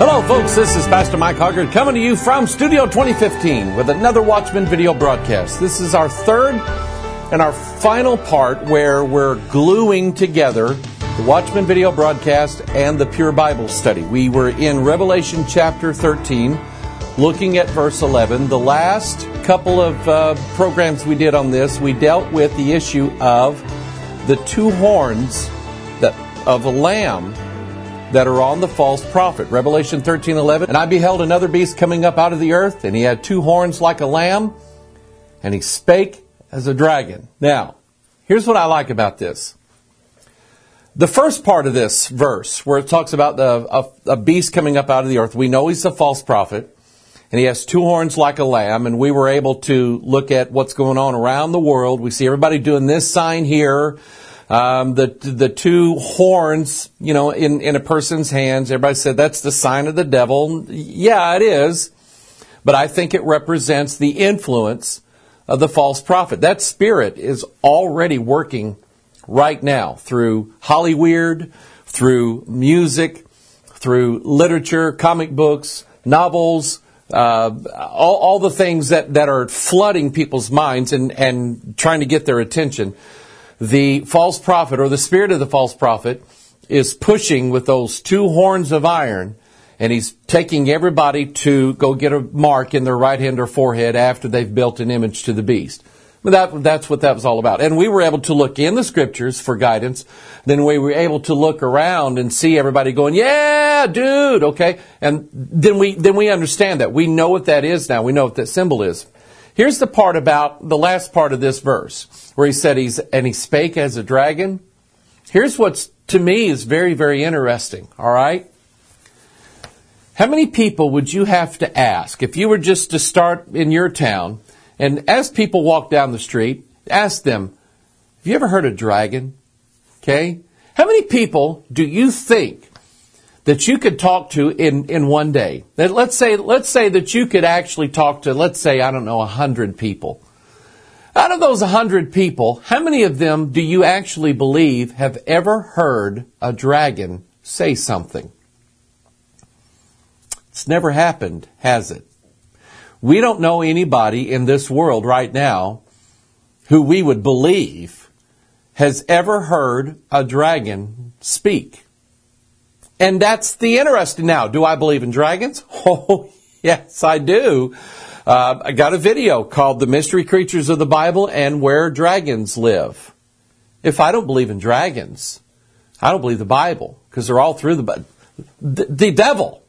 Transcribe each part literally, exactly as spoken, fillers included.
Hello, folks. This is Pastor Mike Hoggard coming to you from Studio twenty fifteen with another Watchman video broadcast. This is our third and our final part where we're gluing together the Watchman video broadcast and the Pure Bible study. We were in Revelation chapter thirteen, looking at verse eleven. The last couple of uh, programs we did on this, we dealt with the issue of the two horns that of a lamb that are on the false prophet. Revelation thirteen eleven. And I beheld another beast coming up out of the earth, and he had two horns like a lamb, and he spake as a dragon. Now, here's what I like about this. The first part of this verse, where it talks about the, a, a beast coming up out of the earth, we know he's a false prophet, and he has two horns like a lamb, and we were able to look at what's going on around the world. We see everybody doing this sign here. Um, the the two horns, you know, in, in a person's hands. Everybody said that's the sign of the devil. Yeah, it is. But I think it represents the influence of the false prophet. That spirit is already working right now through Hollywood, through music, through literature, comic books, novels, uh, all, all the things that, that are flooding people's minds and, and trying to get their attention. The false prophet, or the spirit of the false prophet, is pushing with those two horns of iron, and he's taking everybody to go get a mark in their right hand or forehead after they've built an image to the beast. But that, that's what that was all about. And we were able to look in the scriptures for guidance. Then we were able to look around and see everybody going, yeah, dude, okay. And then we, then we understand that. We know what that is now. We know what that symbol is. Here's the part about the last part of this verse where he said he's, and he spake as a dragon. Here's what's, to me, is very, very interesting. All right. How many people would you have to ask if you were just to start in your town, and as people walk down the street, ask them, have you ever heard of dragon? Okay. How many people do you think that you could talk to in, in one day? That let's say, let's say that you could actually talk to, let's say, I don't know, a hundred people. Out of those a hundred people, how many of them do you actually believe have ever heard a dragon say something? It's never happened, has it? We don't know anybody in this world right now who we would believe has ever heard a dragon speak. And that's the interesting now. Do I believe in dragons? Oh, yes, I do. Uh, I got a video called The Mystery Creatures of the Bible and Where Dragons Live. If I don't believe in dragons, I don't believe the Bible, because they're all through the Bible. The, the devil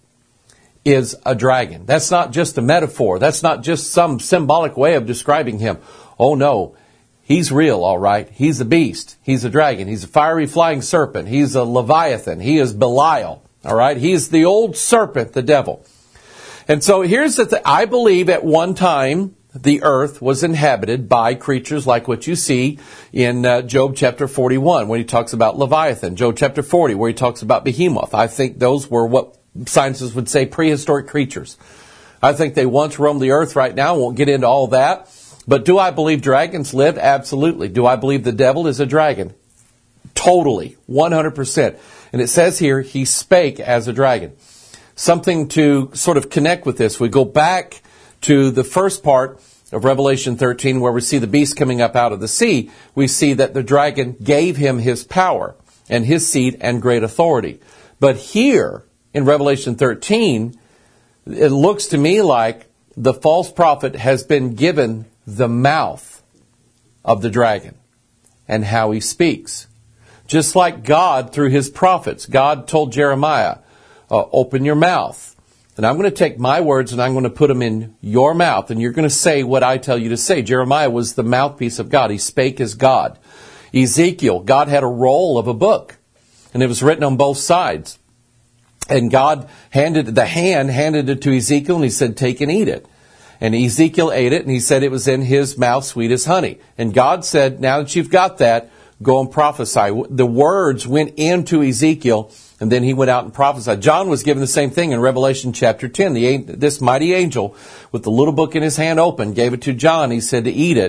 is a dragon. That's not just a metaphor. That's not just some symbolic way of describing him. Oh, no. He's real, all right. He's a beast. He's a dragon. He's a fiery flying serpent. He's a Leviathan. He is Belial, all right. He's the old serpent, the devil. And so here's the thing. I believe at one time the earth was inhabited by creatures like what you see in uh, Job chapter forty-one, when he talks about Leviathan. Job chapter forty, where he talks about Behemoth. I think those were what scientists would say prehistoric creatures. I think they once roamed the earth. Right now, won't get into all that. But do I believe dragons lived? Absolutely. Do I believe the devil is a dragon? Totally. one hundred percent. And it says here, he spake as a dragon. Something to sort of connect with this. We go back to the first part of Revelation thirteen, where we see the beast coming up out of the sea. We see that the dragon gave him his power and his seat and great authority. But here in Revelation thirteen, it looks to me like the false prophet has been given the mouth of the dragon and how he speaks. Just like God through his prophets. God told Jeremiah, uh, open your mouth. And I'm going to take my words and I'm going to put them in your mouth. And you're going to say what I tell you to say. Jeremiah was the mouthpiece of God. He spake as God. Ezekiel, God had a roll of a book. And it was written on both sides. And God handed, the hand handed it to Ezekiel and he said, take and eat it. And Ezekiel ate it, and he said it was in his mouth sweet as honey. And God said, now that you've got that, go and prophesy. The words went into Ezekiel, and then he went out and prophesied. John was given the same thing in Revelation chapter ten. The, this mighty angel with the little book in his hand open gave it to John. He said to eat it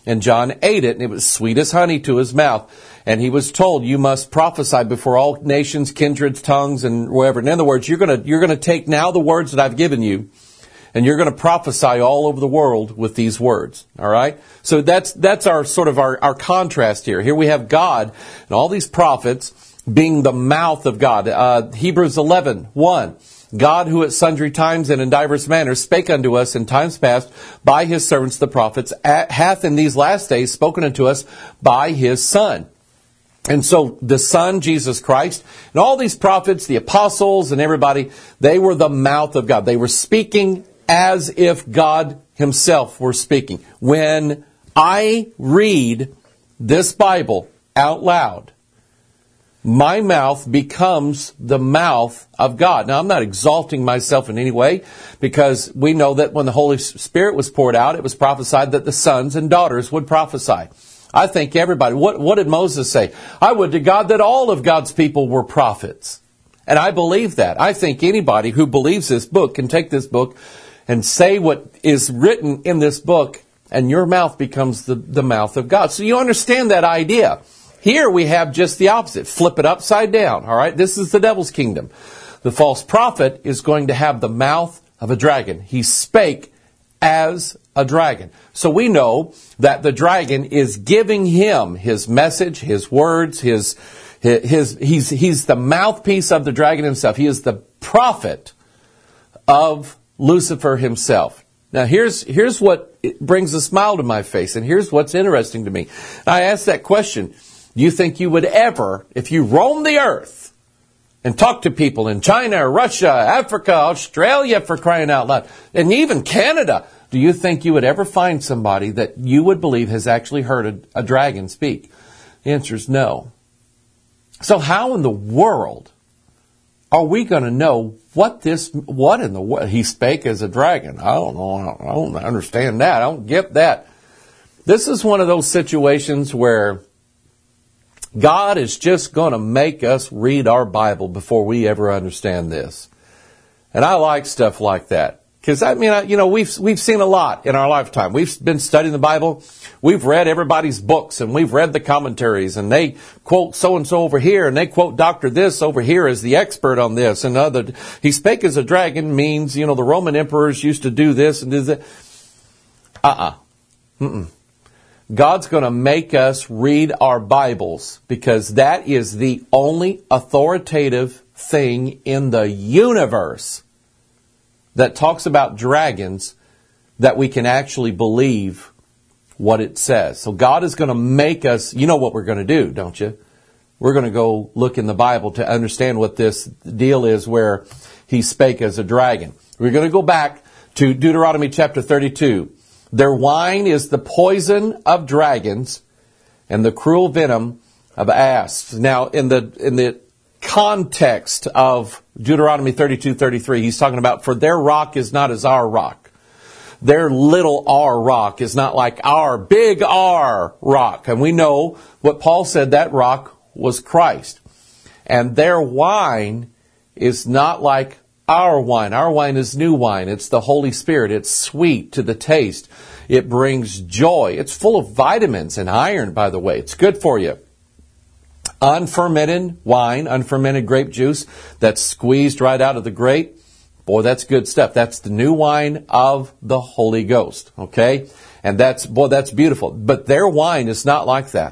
And John ate it, and it was sweet as honey to his mouth. And he was told, you must prophesy before all nations, kindreds, tongues, and whatever. In other words, you're going to you're going to take now the words that I've given you, and you're going to prophesy all over the world with these words. All right? So that's that's our sort of our, our contrast here. Here we have God and all these prophets being the mouth of God. Uh, Hebrews eleven one. God, who at sundry times and in divers manners spake unto us in times past by his servants the prophets, hath in these last days spoken unto us by his Son. And so the Son, Jesus Christ, and all these prophets, the apostles and everybody, they were the mouth of God. They were speaking as if God himself were speaking. When I read this Bible out loud, my mouth becomes the mouth of God. Now, I'm not exalting myself in any way, because we know that when the Holy Spirit was poured out, it was prophesied that the sons and daughters would prophesy. I think everybody, what, what did Moses say? I would to God that all of God's people were prophets. And I believe that. I think anybody who believes this book can take this book and say what is written in this book, and your mouth becomes the, the mouth of God. So you understand that idea. Here we have just the opposite. Flip it upside down. All right. This is the devil's kingdom. The false prophet is going to have the mouth of a dragon. He spake as a dragon. So we know that the dragon is giving him his message, his words, his, his, his he's, he's the mouthpiece of the dragon himself. He is the prophet of Lucifer himself. Now here's, here's what brings a smile to my face, and here's what's interesting to me. I asked that question. Do you think you would ever, if you roam the earth and talk to people in China, Russia, Africa, Australia, for crying out loud, and even Canada, do you think you would ever find somebody that you would believe has actually heard a, a dragon speak? The answer is no. So how in the world are we going to know what this, what in the world, he spake as a dragon? I don't know. I don't understand that. I don't get that. This is one of those situations where God is just going to make us read our Bible before we ever understand this. And I like stuff like that. Because, I mean, you know, we've we've seen a lot in our lifetime. We've been studying the Bible. We've read everybody's books, and we've read the commentaries, and they quote so-and-so over here, and they quote Doctor this over here as the expert on this. And other, he spake as a dragon means, you know, the Roman emperors used to do this and do that. Uh-uh. Mm-mm. God's going to make us read our Bibles, because that is the only authoritative thing in the universe that talks about dragons that we can actually believe what it says. So God is going to make us, you know what we're going to do, don't you? We're going to go look in the Bible to understand what this deal is where he spake as a dragon. We're going to go back to Deuteronomy chapter thirty-two. Their wine is the poison of dragons and the cruel venom of asps. Now, in the in the context of Deuteronomy thirty-two thirty-three, he's talking about, for their rock is not as our rock. Their little R rock is not like our big R rock. And we know what Paul said, that rock was Christ. And their wine is not like our wine. Our wine is new wine. It's the Holy Spirit. It's sweet to the taste. It brings joy. It's full of vitamins and iron, by the way. It's good for you. Unfermented wine, unfermented grape juice that's squeezed right out of the grape. Boy, that's good stuff. That's the new wine of the Holy Ghost. Okay? And that's, boy, that's beautiful. But their wine is not like that.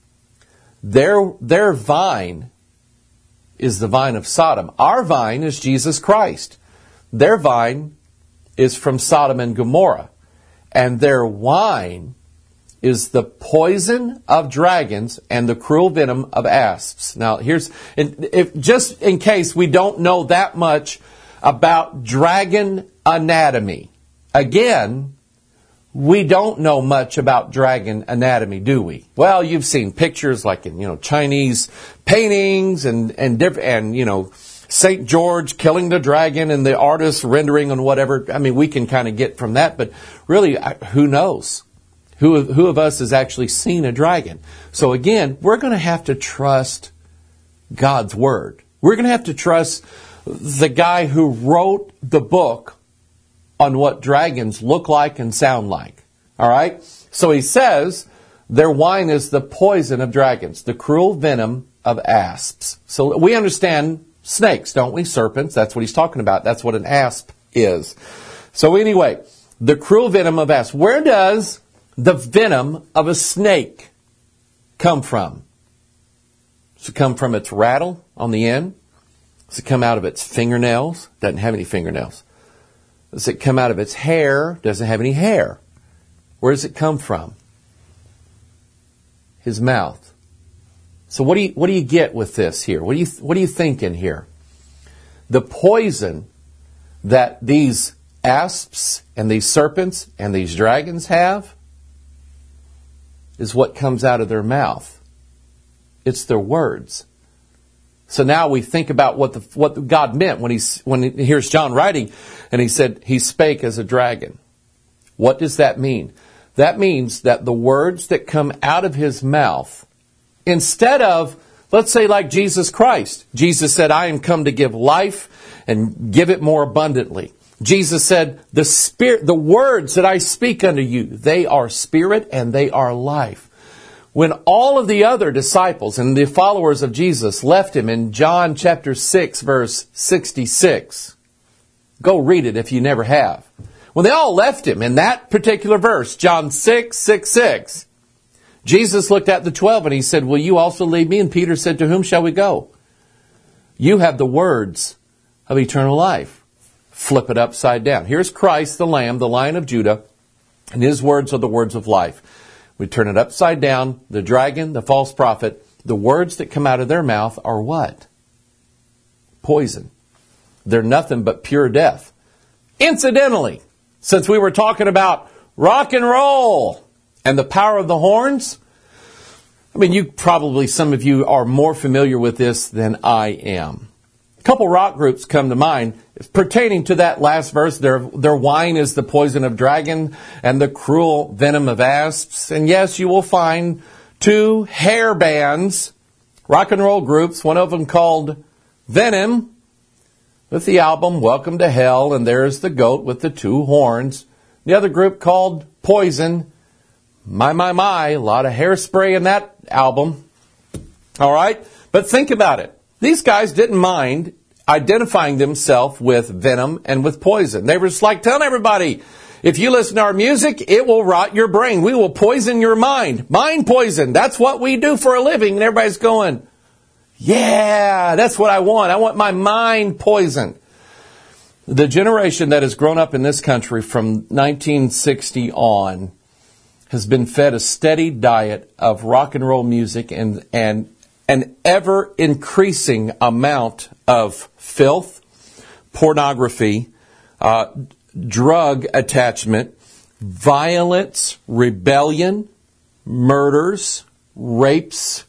Their, their vine is the vine of Sodom. Our vine is Jesus Christ. Their vine is from Sodom and Gomorrah. And their wine is the poison of dragons and the cruel venom of asps. Now, here's, if, just in case we don't know that much about dragon anatomy. Again, we don't know much about dragon anatomy, do we? Well, you've seen pictures like in, you know, Chinese paintings and, and different, and, you know, Saint George killing the dragon and the artist rendering and whatever. I mean, we can kind of get from that, but really, who knows? Who, who of us has actually seen a dragon? So again, we're going to have to trust God's Word. We're going to have to trust the guy who wrote the book on what dragons look like and sound like. All right? So he says their wine is the poison of dragons, the cruel venom of asps. So we understand snakes, don't we? Serpents, that's what he's talking about. That's what an asp is. So anyway, the cruel venom of asps. Where does the venom of a snake come from? Does it come from its rattle on the end? Does it come out of its fingernails? Doesn't have any fingernails. Does it come out of its hair? Doesn't have any hair. Where does it come from? His mouth. So what do you what do you get with this here? What do you what are you thinking here? The poison that these asps and these serpents and these dragons have is what comes out of their mouth. It's their words. So now we think about what the what God meant when he when he hears John writing, and he said he spake as a dragon. What does that mean? That means that the words that come out of his mouth, instead of, let's say like Jesus Christ. Jesus said, I am come to give life and give it more abundantly. Jesus said, the spirit, the words that I speak unto you, they are spirit and they are life. When all of the other disciples and the followers of Jesus left him in John chapter six, verse sixty-six, go read it if you never have. When they all left him in that particular verse, John six, six, six, Jesus looked at the twelve and he said, will you also leave me? And Peter said, to whom shall we go? You have the words of eternal life. Flip it upside down. Here's Christ, the Lamb, the Lion of Judah, and his words are the words of life. We turn it upside down. The dragon, the false prophet, the words that come out of their mouth are what? Poison. They're nothing but pure death. Incidentally, since we were talking about rock and roll and the power of the horns, I mean, you probably, some of you are more familiar with this than I am. A couple rock groups come to mind pertaining to that last verse. Their, their wine is the poison of dragon and the cruel venom of asps. And yes, you will find two hair bands, rock and roll groups, one of them called Venom, with the album Welcome to Hell, and there's the goat with the two horns. The other group called Poison. My, my, my, a lot of hairspray in that album. All right? But think about it. These guys didn't mind identifying themselves with venom and with poison. They were just like telling everybody, if you listen to our music, it will rot your brain. We will poison your mind. Mind poison. That's what we do for a living. And everybody's going, yeah, that's what I want. I want my mind poisoned. The generation that has grown up in this country from nineteen sixty on has been fed a steady diet of rock and roll music and, and an ever increasing amount of filth, pornography, uh, drug attachment, violence, rebellion, murders, rapes,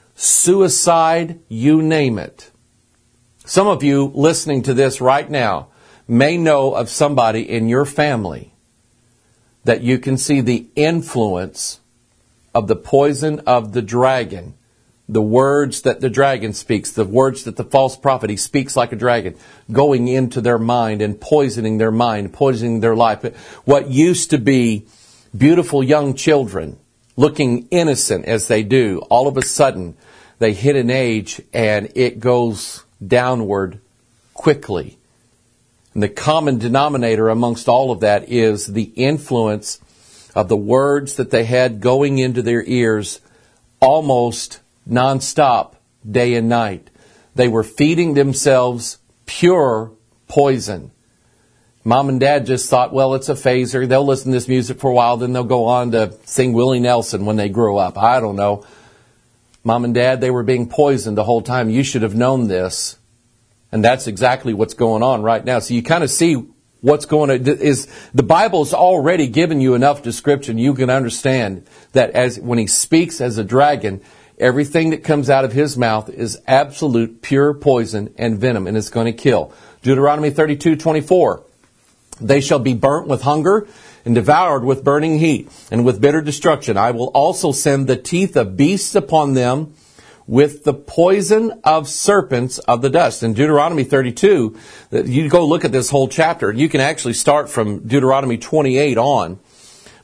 suicide, you name it. Some of you listening to this right now may know of somebody in your family that you can see the influence of the poison of the dragon, the words that the dragon speaks, the words that the false prophet, he speaks like a dragon, going into their mind and poisoning their mind, poisoning their life. What used to be beautiful young children, looking innocent as they do, all of a sudden they hit an age and it goes downward quickly. And the common denominator amongst all of that is the influence of the words that they had going into their ears almost nonstop, day and night. They were feeding themselves pure poison. Mom and Dad just thought, well, it's a phaser. They'll listen to this music for a while, then they'll go on to sing Willie Nelson when they grow up. I don't know. Mom and Dad, they were being poisoned the whole time. You should have known this. And that's exactly what's going on right now. So you kind of see what's going on. Is the Bible's already given you enough description. You can understand that as when he speaks as a dragon, everything that comes out of his mouth is absolute pure poison and venom, and it's going to kill. Deuteronomy thirty-two twenty-four. They shall be burnt with hunger and devoured with burning heat and with bitter destruction. I will also send the teeth of beasts upon them with the poison of serpents of the dust. In Deuteronomy thirty-two, you go look at this whole chapter. You can actually start from Deuteronomy twenty-eight on.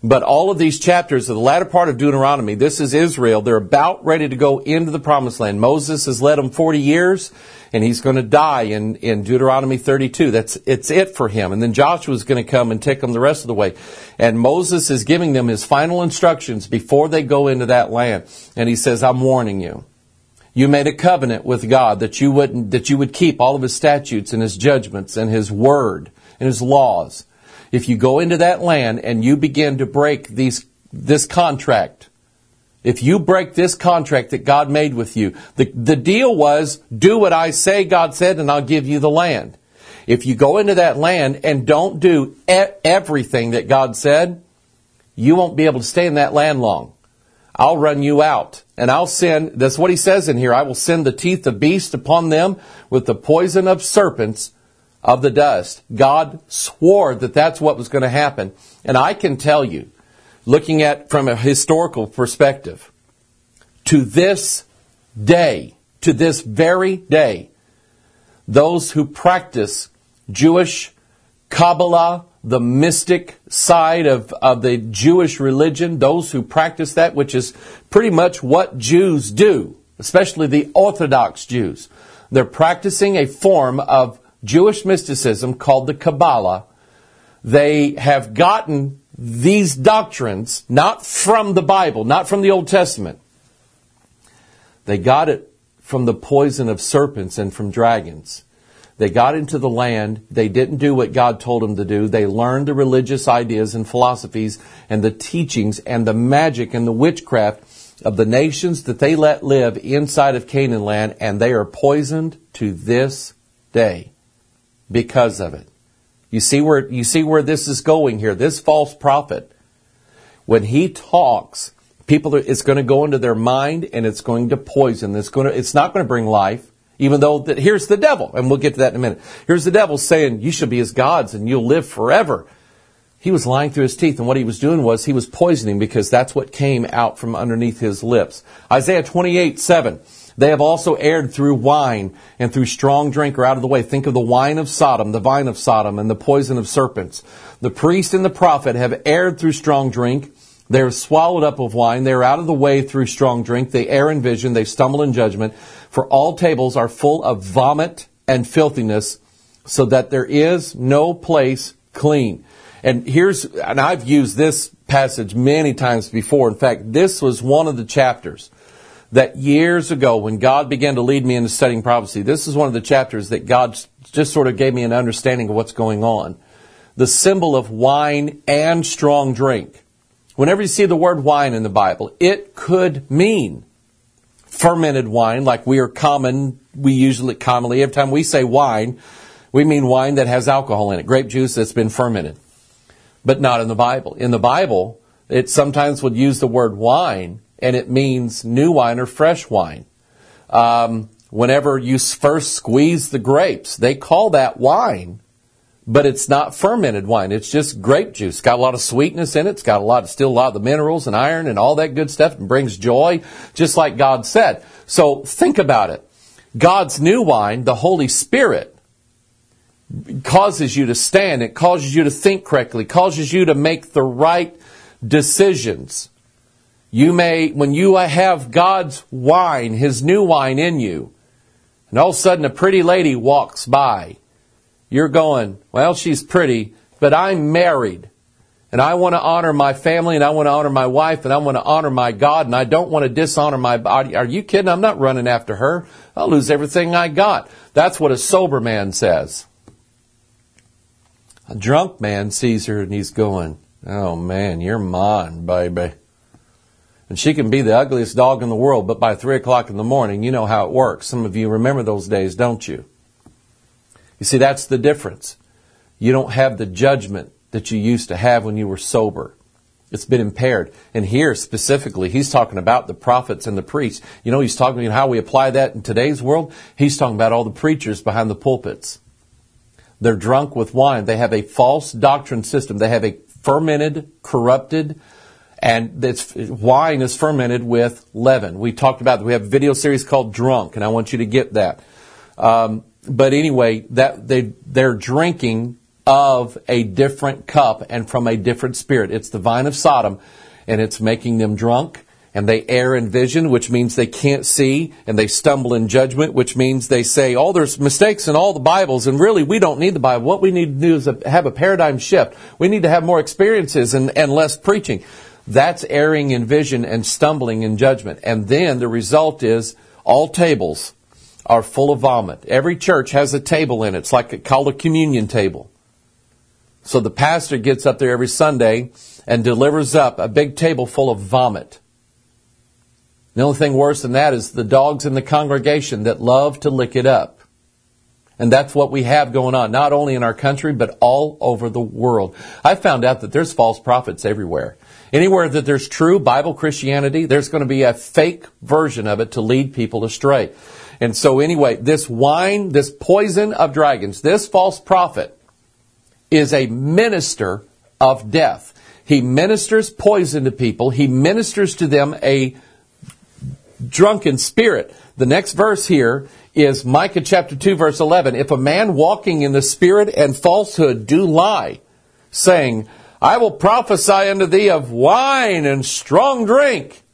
But all of these chapters of the latter part of Deuteronomy, this is Israel. They're about ready to go into the promised land. Moses has led them forty years, and he's going to die in, in Deuteronomy thirty-two. That's, it's it for him. And then Joshua's going to come and take them the rest of the way. And Moses is giving them his final instructions before they go into that land. And he says, I'm warning you. You made a covenant with God that you wouldn't, that you would keep all of his statutes and his judgments and his word and his laws. If you go into that land and you begin to break these, this contract, if you break this contract that God made with you, the, the deal was, do what I say, God said, and I'll give you the land. If you go into that land and don't do e- everything that God said, you won't be able to stay in that land long. I'll run you out. And I'll send, that's what he says in here, I will send the teeth of beasts upon them with the poison of serpents of the dust. God swore that that's what was going to happen. And I can tell you, looking at from a historical perspective, to this day, to this very day, those who practice Jewish Kabbalah, the mystic side of, of the Jewish religion, those who practice that, which is pretty much what Jews do, especially the Orthodox Jews. They're practicing a form of Jewish mysticism called the Kabbalah. They have gotten these doctrines not from the Bible, not from the Old Testament. They got it from the poison of serpents and from dragons. They got into the land. They didn't do what God told them to do. They learned the religious ideas and philosophies and the teachings and the magic and the witchcraft of the nations that they let live inside of Canaan land, and they are poisoned to this day because of it. You see where you see where this is going here. This false prophet, when he talks, people are, it's going to go into their mind and it's going to poison. It's going to, it's not going to bring life. Even though that, here's the devil, and we'll get to that in a minute. Here's the devil saying, you should be as gods and you'll live forever. He was lying through his teeth, and what he was doing was he was poisoning, because that's what came out from underneath his lips. Isaiah twenty-eight seven. They have also erred through wine and through strong drink are out of the way. Think of the wine of Sodom, the vine of Sodom, and the poison of serpents. The priest and the prophet have erred through strong drink. They are swallowed up of wine. They are out of the way through strong drink. They err in vision. They stumble in judgment. For all tables are full of vomit and filthiness, so that there is no place clean. And here's, and I've used this passage many times before. In fact, this was one of the chapters that years ago, when God began to lead me into studying prophecy, this is one of the chapters that God just sort of gave me an understanding of what's going on. The symbol of wine and strong drink. Whenever you see the word wine in the Bible, it could mean fermented wine, like we are common, we usually commonly, every time we say wine, we mean wine that has alcohol in it, grape juice that's been fermented. But not in the Bible. In the Bible, it sometimes would use the word wine, and it means new wine or fresh wine. Um, whenever you first squeeze the grapes, they call that wine, but it's not fermented wine. It's just grape juice. It's got a lot of sweetness in it. It's got a lot, still a lot of the minerals and iron and all that good stuff, and brings joy, just like God said. So think about it. God's new wine, the Holy Spirit, causes you to stand. It causes you to think correctly, causes you to make the right decisions. You may, when you have God's wine, His new wine in you, and all of a sudden a pretty lady walks by, you're going, well, she's pretty, but I'm married, and I want to honor my family, and I want to honor my wife, and I want to honor my God, and I don't want to dishonor my body. Are you kidding? I'm not running after her. I'll lose everything I got. That's what a sober man says. A drunk man sees her, and he's going, oh man, you're mine, baby. And she can be the ugliest dog in the world, but by three o'clock in the morning, you know how it works. Some of you remember those days, don't you? You see, that's the difference. You don't have the judgment that you used to have when you were sober. It's been impaired. And here specifically, he's talking about the prophets and the priests. You know, he's talking about how we apply that in today's world. He's talking about all the preachers behind the pulpits. They're drunk with wine. They have a false doctrine system. They have a fermented, corrupted, and it's, wine is fermented with leaven. We talked about that. We have a video series called Drunk, and I want you to get that. Um, but anyway, that they they're drinking of a different cup and from a different spirit. It's the vine of Sodom, and it's making them drunk, and they err in vision, which means they can't see, and they stumble in judgment, which means they say, oh, there's mistakes in all the Bibles, and really we don't need the Bible. What we need to do is have a paradigm shift. We need to have more experiences and, and less preaching. That's erring in vision and stumbling in judgment. And then the result is all tables are full of vomit. Every church has a table in it. It's like a, called a communion table. So the pastor gets up there every Sunday and delivers up a big table full of vomit. The only thing worse than that is the dogs in the congregation that love to lick it up. And that's what we have going on, not only in our country, but all over the world. I found out that there's false prophets everywhere. Anywhere that there's true Bible Christianity, there's going to be a fake version of it to lead people astray. And so anyway, this wine, this poison of dragons, this false prophet is a minister of death. He ministers poison to people. He ministers to them a drunken spirit. The next verse here is Micah chapter two, verse eleven. If a man walking in the spirit and falsehood do lie, saying, I will prophesy unto thee of wine and strong drink,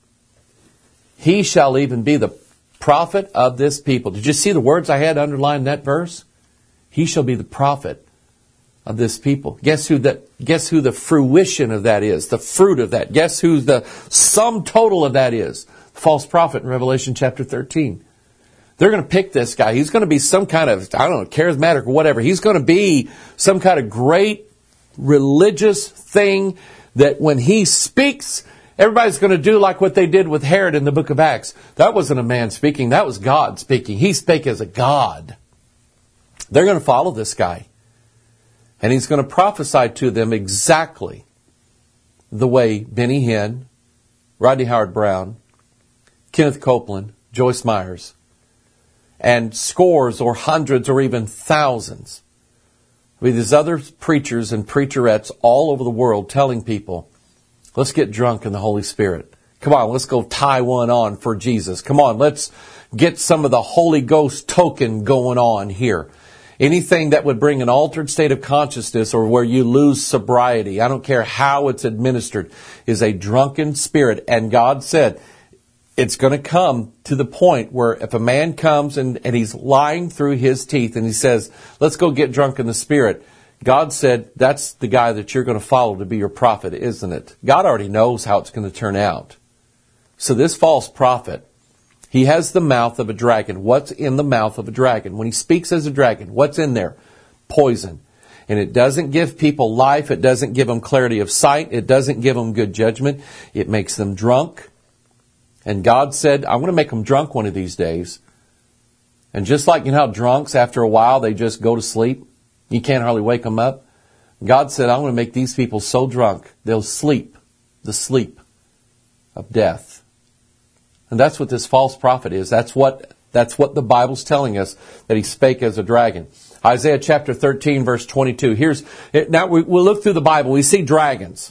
he shall even be the prophet of this people. Did you see the words I had underlined in that verse? He shall be the prophet of this people. Guess who that? Guess who the fruition of that is? The fruit of that. Guess who the sum total of that is? The false prophet in Revelation chapter thirteen. They're going to pick this guy. He's going to be some kind of, I don't know, charismatic or whatever. He's going to be some kind of great religious thing that when he speaks, everybody's going to do like what they did with Herod in the book of Acts. That wasn't a man speaking. That was God speaking. He spake as a God. They're going to follow this guy. And he's going to prophesy to them exactly the way Benny Hinn, Rodney Howard-Browne, Kenneth Copeland, Joyce Myers, and scores or hundreds or even thousands with these other preachers and preacherettes all over the world telling people, let's get drunk in the Holy Spirit. Come on, let's go tie one on for Jesus. Come on, let's get some of the Holy Ghost token going on here. Anything that would bring an altered state of consciousness or where you lose sobriety, I don't care how it's administered, is a drunken spirit. And God said, it's going to come to the point where if a man comes and, and he's lying through his teeth and he says, let's go get drunk in the Spirit, God said, that's the guy that you're going to follow to be your prophet, isn't it? God already knows how it's going to turn out. So this false prophet, he has the mouth of a dragon. What's in the mouth of a dragon? When he speaks as a dragon, what's in there? Poison. And it doesn't give people life. It doesn't give them clarity of sight. It doesn't give them good judgment. It makes them drunk. And God said, I'm going to make them drunk one of these days. And just like, you know how drunks, after a while, they just go to sleep. You can't hardly wake them up. God said, I'm going to make these people so drunk, they'll sleep the sleep of death. And that's what this false prophet is. That's what, that's what the Bible's telling us, that he spake as a dragon. Isaiah chapter thirteen, verse twenty-two. Here's, now we, we'll look through the Bible. We see dragons.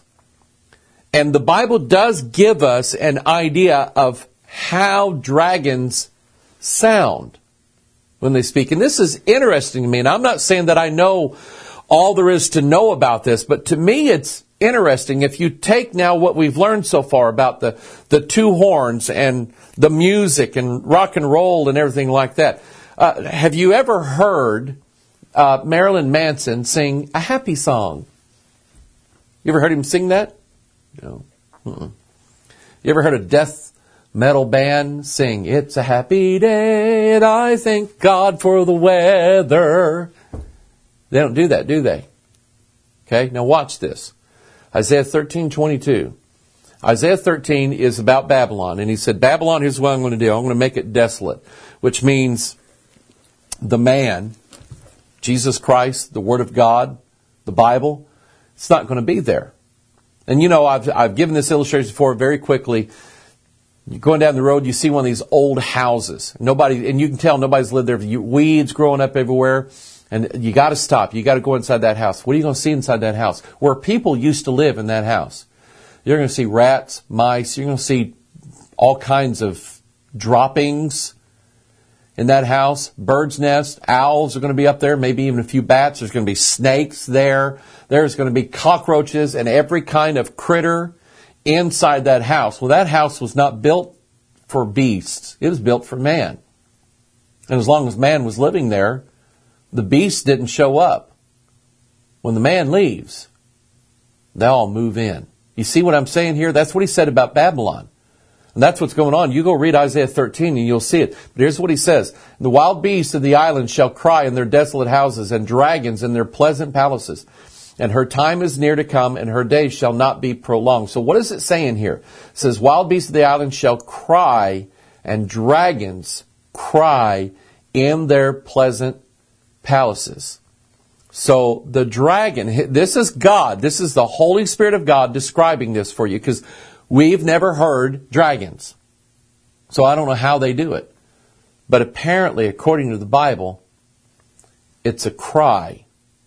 And the Bible does give us an idea of how dragons sound when they speak. And this is interesting to me. And I'm not saying that I know all there is to know about this, but to me it's interesting. If you take now what we've learned so far about the, the two horns and the music and rock and roll and everything like that. Uh, have you ever heard uh, Marilyn Manson sing a happy song? You ever heard him sing that? No. Mm-mm. You ever heard a death metal band sing, it's a happy day and I thank God for the weather? They don't do that, do they? Okay, now watch this. Isaiah thirteen twenty-two. Isaiah thirteen is about Babylon. And he said, Babylon, here's what I'm going to do. I'm going to make it desolate. Which means the man, Jesus Christ, the Word of God, the Bible, it's not going to be there. And you know, I've, I've given this illustration before very quickly. You're going down the road, you see one of these old houses. Nobody, and you can tell nobody's lived there. You, weeds growing up everywhere. And you got to stop. You got to go inside that house. What are you going to see inside that house? Where people used to live in that house. You're going to see rats, mice. You're going to see all kinds of droppings. in that house, bird's nest, owls are going to be up there, maybe even a few bats. There's going to be snakes there. There's going to be cockroaches and every kind of critter inside that house. Well, that house was not built for beasts. It was built for man. And as long as man was living there, the beasts didn't show up. When the man leaves, they all move in. You see what I'm saying here? That's what he said about Babylon. And that's what's going on. You go read Isaiah thirteen and you'll see it. But here's what he says. The wild beasts of the islands shall cry in their desolate houses, and dragons in their pleasant palaces. And her time is near to come, and her days shall not be prolonged. So what is it saying here? It says, wild beasts of the islands shall cry, and dragons cry in their pleasant palaces. So the dragon, this is God. This is the Holy Spirit of God describing this for you, because we've never heard dragons. So I don't know how they do it. But apparently, according to the Bible, it's a cry.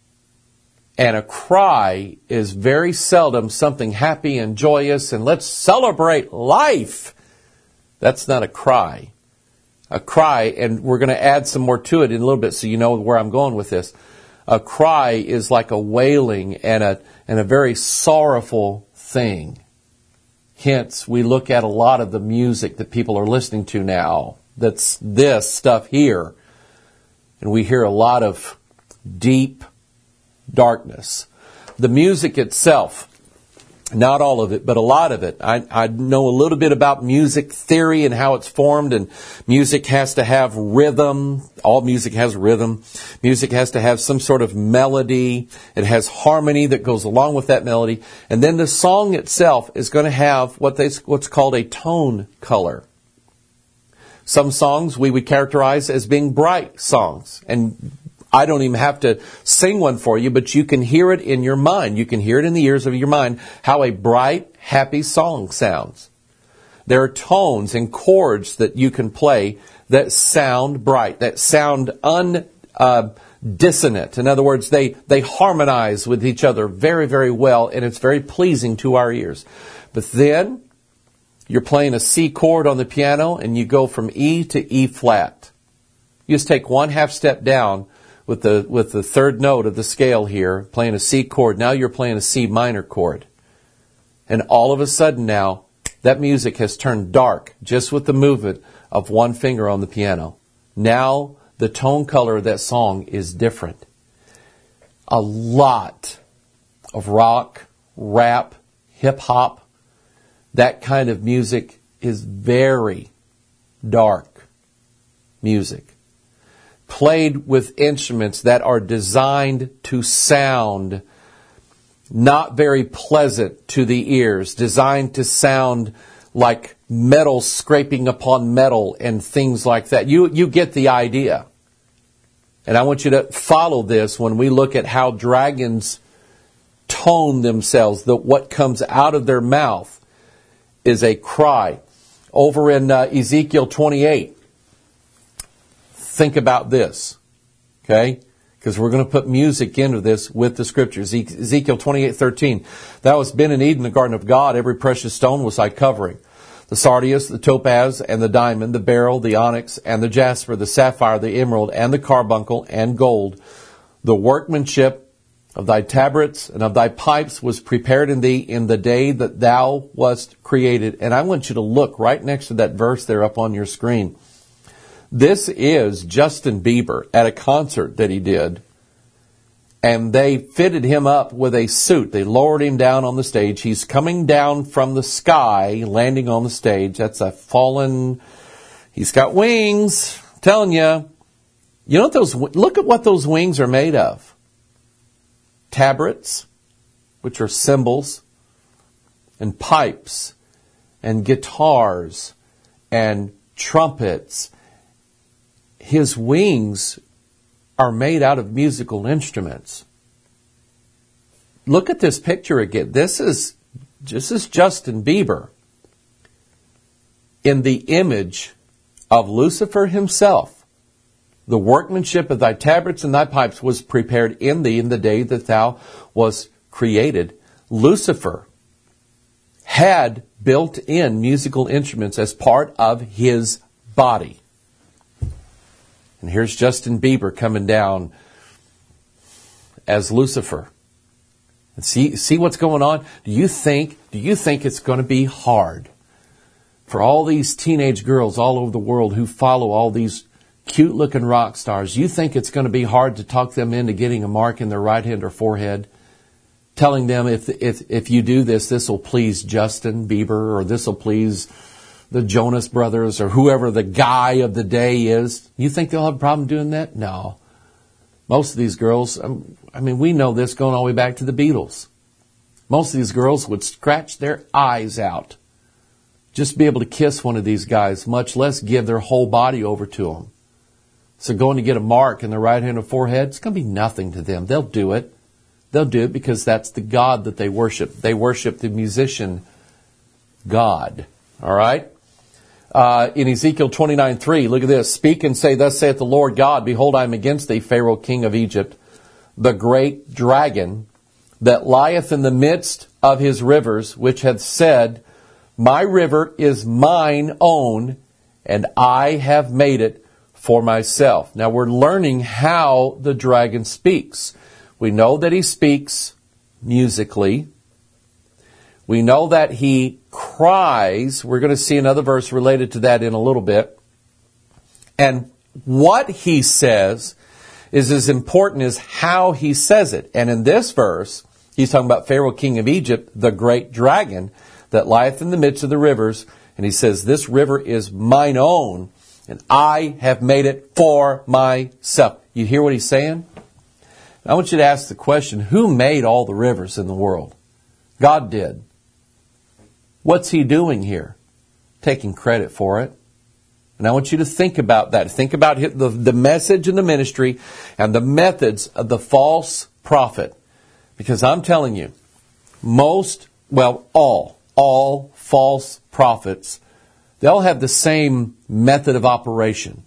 And a cry is very seldom something happy and joyous and let's celebrate life. That's not a cry. A cry, and we're going to add some more to it in a little bit so you know where I'm going with this. A cry is like a wailing and a and a very sorrowful thing. Hence, we look at a lot of the music that people are listening to now. That's this stuff here. And we hear a lot of deep darkness. The music itself, not all of it, but a lot of it. I, I know a little bit about music theory and how it's formed, and music has to have rhythm. All music has rhythm. Music has to have some sort of melody. It has harmony that goes along with that melody. And then the song itself is going to have what they, what's called a tone color. Some songs we would characterize as being bright songs, and I don't even have to sing one for you, but you can hear it in your mind. You can hear it in the ears of your mind, how a bright, happy song sounds. There are tones and chords that you can play that sound bright, that sound un, uh, dissonant. In other words, they, they harmonize with each other very, very well, and it's very pleasing to our ears. But then, you're playing a C chord on the piano, and you go from E to E flat. You just take one half step down with the with the third note of the scale here, playing a C chord. Now you're playing a C minor chord. And all of a sudden now, that music has turned dark just with the movement of one finger on the piano. Now the tone color of that song is different. A lot of rock, rap, hip-hop, that kind of music is very dark music, played with instruments that are designed to sound not very pleasant to the ears, designed to sound like metal scraping upon metal and things like that. You, you get the idea. And I want you to follow this when we look at how dragons tone themselves, that what comes out of their mouth is a cry. Over in uh, Ezekiel twenty-eight, think about this, okay? Because we're going to put music into this with the scriptures. Ezekiel twenty-eight thirteen, thou hast been in Eden, the garden of God. Every precious stone was thy covering. The sardius, the topaz, and the diamond, the beryl, the onyx, and the jasper, the sapphire, the emerald, and the carbuncle, and gold. The workmanship of thy tabrets and of thy pipes was prepared in thee in the day that thou wast created. And I want you to look right next to that verse there up on your screen. This is Justin Bieber at a concert that he did. And they fitted him up with a suit. They lowered him down on the stage. He's coming down from the sky, landing on the stage. That's a fallen... He's got wings. I'm telling you. You know what those... Look at what those wings are made of. Tabrets, which are cymbals, and pipes, and guitars, and trumpets. His wings are made out of musical instruments. Look at this picture again. This is, this is Justin Bieber in the image of Lucifer himself. The workmanship of thy tabrets and thy pipes was prepared in thee in the day that thou wast created. Lucifer had built in musical instruments as part of his body. And here's Justin Bieber coming down as Lucifer. And see, see what's going on? Do you think, do you think it's going to be hard for all these teenage girls all over the world who follow all these cute looking rock stars? You think it's going to be hard to talk them into getting a mark in their right hand or forehead? Telling them if, if, if you do this, this will please Justin Bieber, or this will please the Jonas Brothers, or whoever the guy of the day is. You think they'll have a problem doing that? No. Most of these girls, I mean, we know this going all the way back to the Beatles. Most of these girls would scratch their eyes out just to be able to kiss one of these guys, much less give their whole body over to them. So going to get a mark in their right hand or forehead, it's going to be nothing to them. They'll do it. They'll do it because that's the God that they worship. They worship the musician God. All right? Uh, in Ezekiel twenty-nine three, look at this. Speak and say, thus saith the Lord God, behold, I am against thee, Pharaoh, king of Egypt, the great dragon that lieth in the midst of his rivers, which hath said, my river is mine own, and I have made it for myself. Now we're learning how the dragon speaks. We know that he speaks musically. We know that he cries. We're going to see another verse related to that in a little bit. And what he says is as important as how he says it. And in this verse, he's talking about Pharaoh, king of Egypt, the great dragon that lieth in the midst of the rivers. And he says, this river is mine own, and I have made it for myself. You hear what he's saying? I want you to ask the question, who made all the rivers in the world? God did. What's he doing here? Taking credit for it. And I want you to think about that. Think about the, the message and the ministry and the methods of the false prophet. Because I'm telling you, most, well, all, all false prophets, they all have the same method of operation.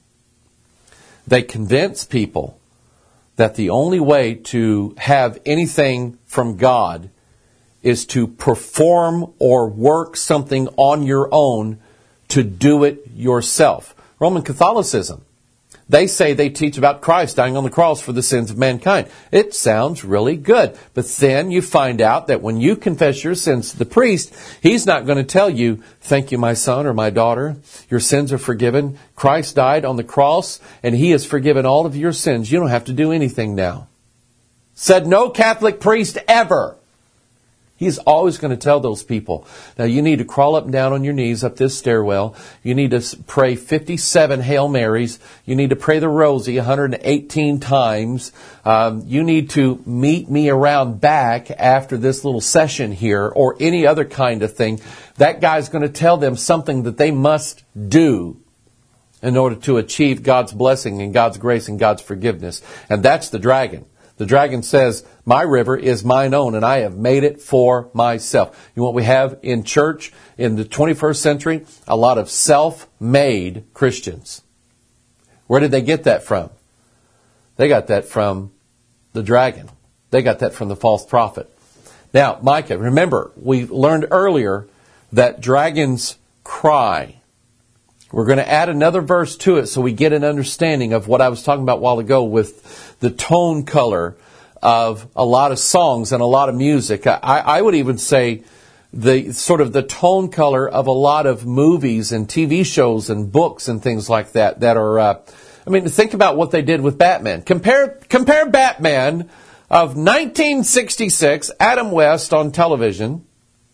They convince people that the only way to have anything from God is to perform or work something on your own to do it yourself. Roman Catholicism, they say they teach about Christ dying on the cross for the sins of mankind. It sounds really good. But then you find out that when you confess your sins to the priest, he's not going to tell you, thank you, my son or my daughter, your sins are forgiven. Christ died on the cross and he has forgiven all of your sins. You don't have to do anything now. Said no Catholic priest ever. He's always going to tell those people, now you need to crawl up and down on your knees up this stairwell. You need to pray fifty-seven Hail Marys. You need to pray the Rosie one hundred eighteen times. Um, you need to meet me around back after this little session here, or any other kind of thing. That guy's going to tell them something that they must do in order to achieve God's blessing and God's grace and God's forgiveness. And that's the dragon. The dragon says, my river is mine own, and I have made it for myself. You know what we have in church in the twenty-first century? A lot of self-made Christians. Where did they get that from? They got that from the dragon. They got that from the false prophet. Now, Micah, remember, we learned earlier that dragons cry. We're going to add another verse to it so we get an understanding of what I was talking about a while ago with the tone color of a lot of songs and a lot of music. I, I would even say the sort of the tone color of a lot of movies and T V shows and books and things like that that are, uh, I mean, think about what they did with Batman. Compare, compare Batman of nineteen sixty-six, Adam West on television,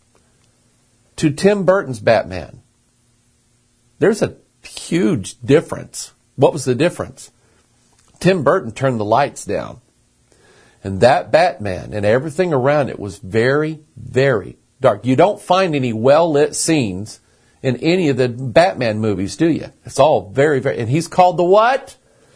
to Tim Burton's Batman. There's a huge difference. What was the difference? Tim Burton turned the lights down. And that Batman and everything around it was very, very dark. You don't find any well-lit scenes in any of the Batman movies, do you? It's all very, very... And he's called the what?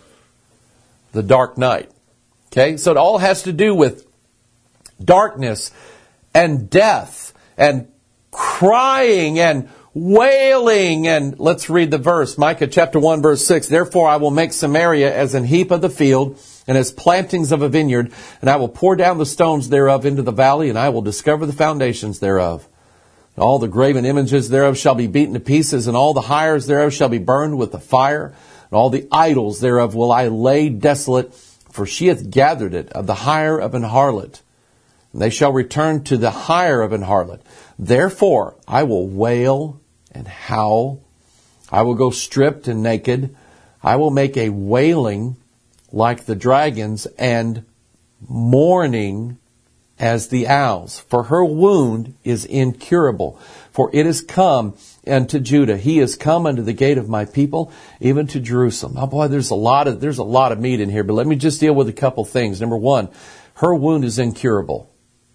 The Dark Knight. Okay? So it all has to do with darkness and death and crying and wailing. And let's read the verse. Micah chapter one verse six. Therefore I will make Samaria as an heap of the field and as plantings of a vineyard, and I will pour down the stones thereof into the valley, and I will discover the foundations thereof. And all the graven images thereof shall be beaten to pieces, and all the hires thereof shall be burned with the fire. And and all the idols thereof will I lay desolate, for she hath gathered it of the hire of an harlot. And they shall return to the hire of an harlot. Therefore I will wail and howl. I will go stripped and naked. I will make a wailing like the dragons, and mourning as the owls. For her wound is incurable. For it is come unto Judah. He is come unto the gate of my people, even to Jerusalem. Oh boy, there's a lot of, there's a lot of meat in here, but let me just deal with a couple things. Number one, her wound is incurable.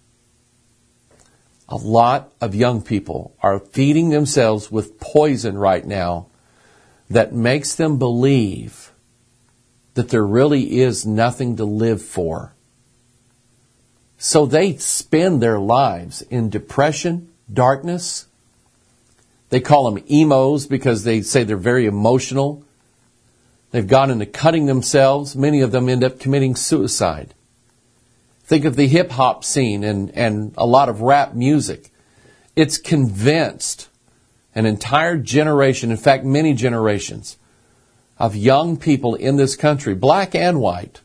A lot of young people are feeding themselves with poison right now that makes them believe that there really is nothing to live for. So they spend their lives in depression, darkness. They call them emos because they say they're very emotional. They've gone into cutting themselves. Many of them end up committing suicide. Think of the hip-hop scene and, and a lot of rap music. It's convinced an entire generation, in fact, many generations, of young people in this country, black and white,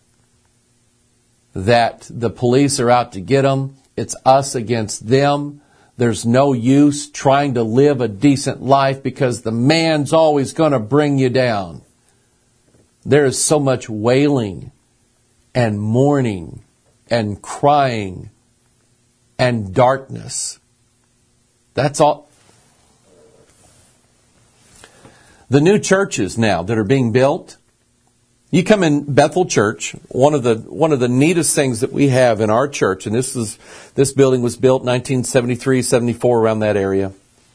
that the police are out to get them. It's us against them. There's no use trying to live a decent life because the man's always going to bring you down. There is so much wailing and mourning and crying and darkness. That's all. The new churches now that are being built, you come in Bethel Church, one of the one of the neatest things that we have in our church, and this is this building was built nineteen seventy-three, seventy-four, around that area.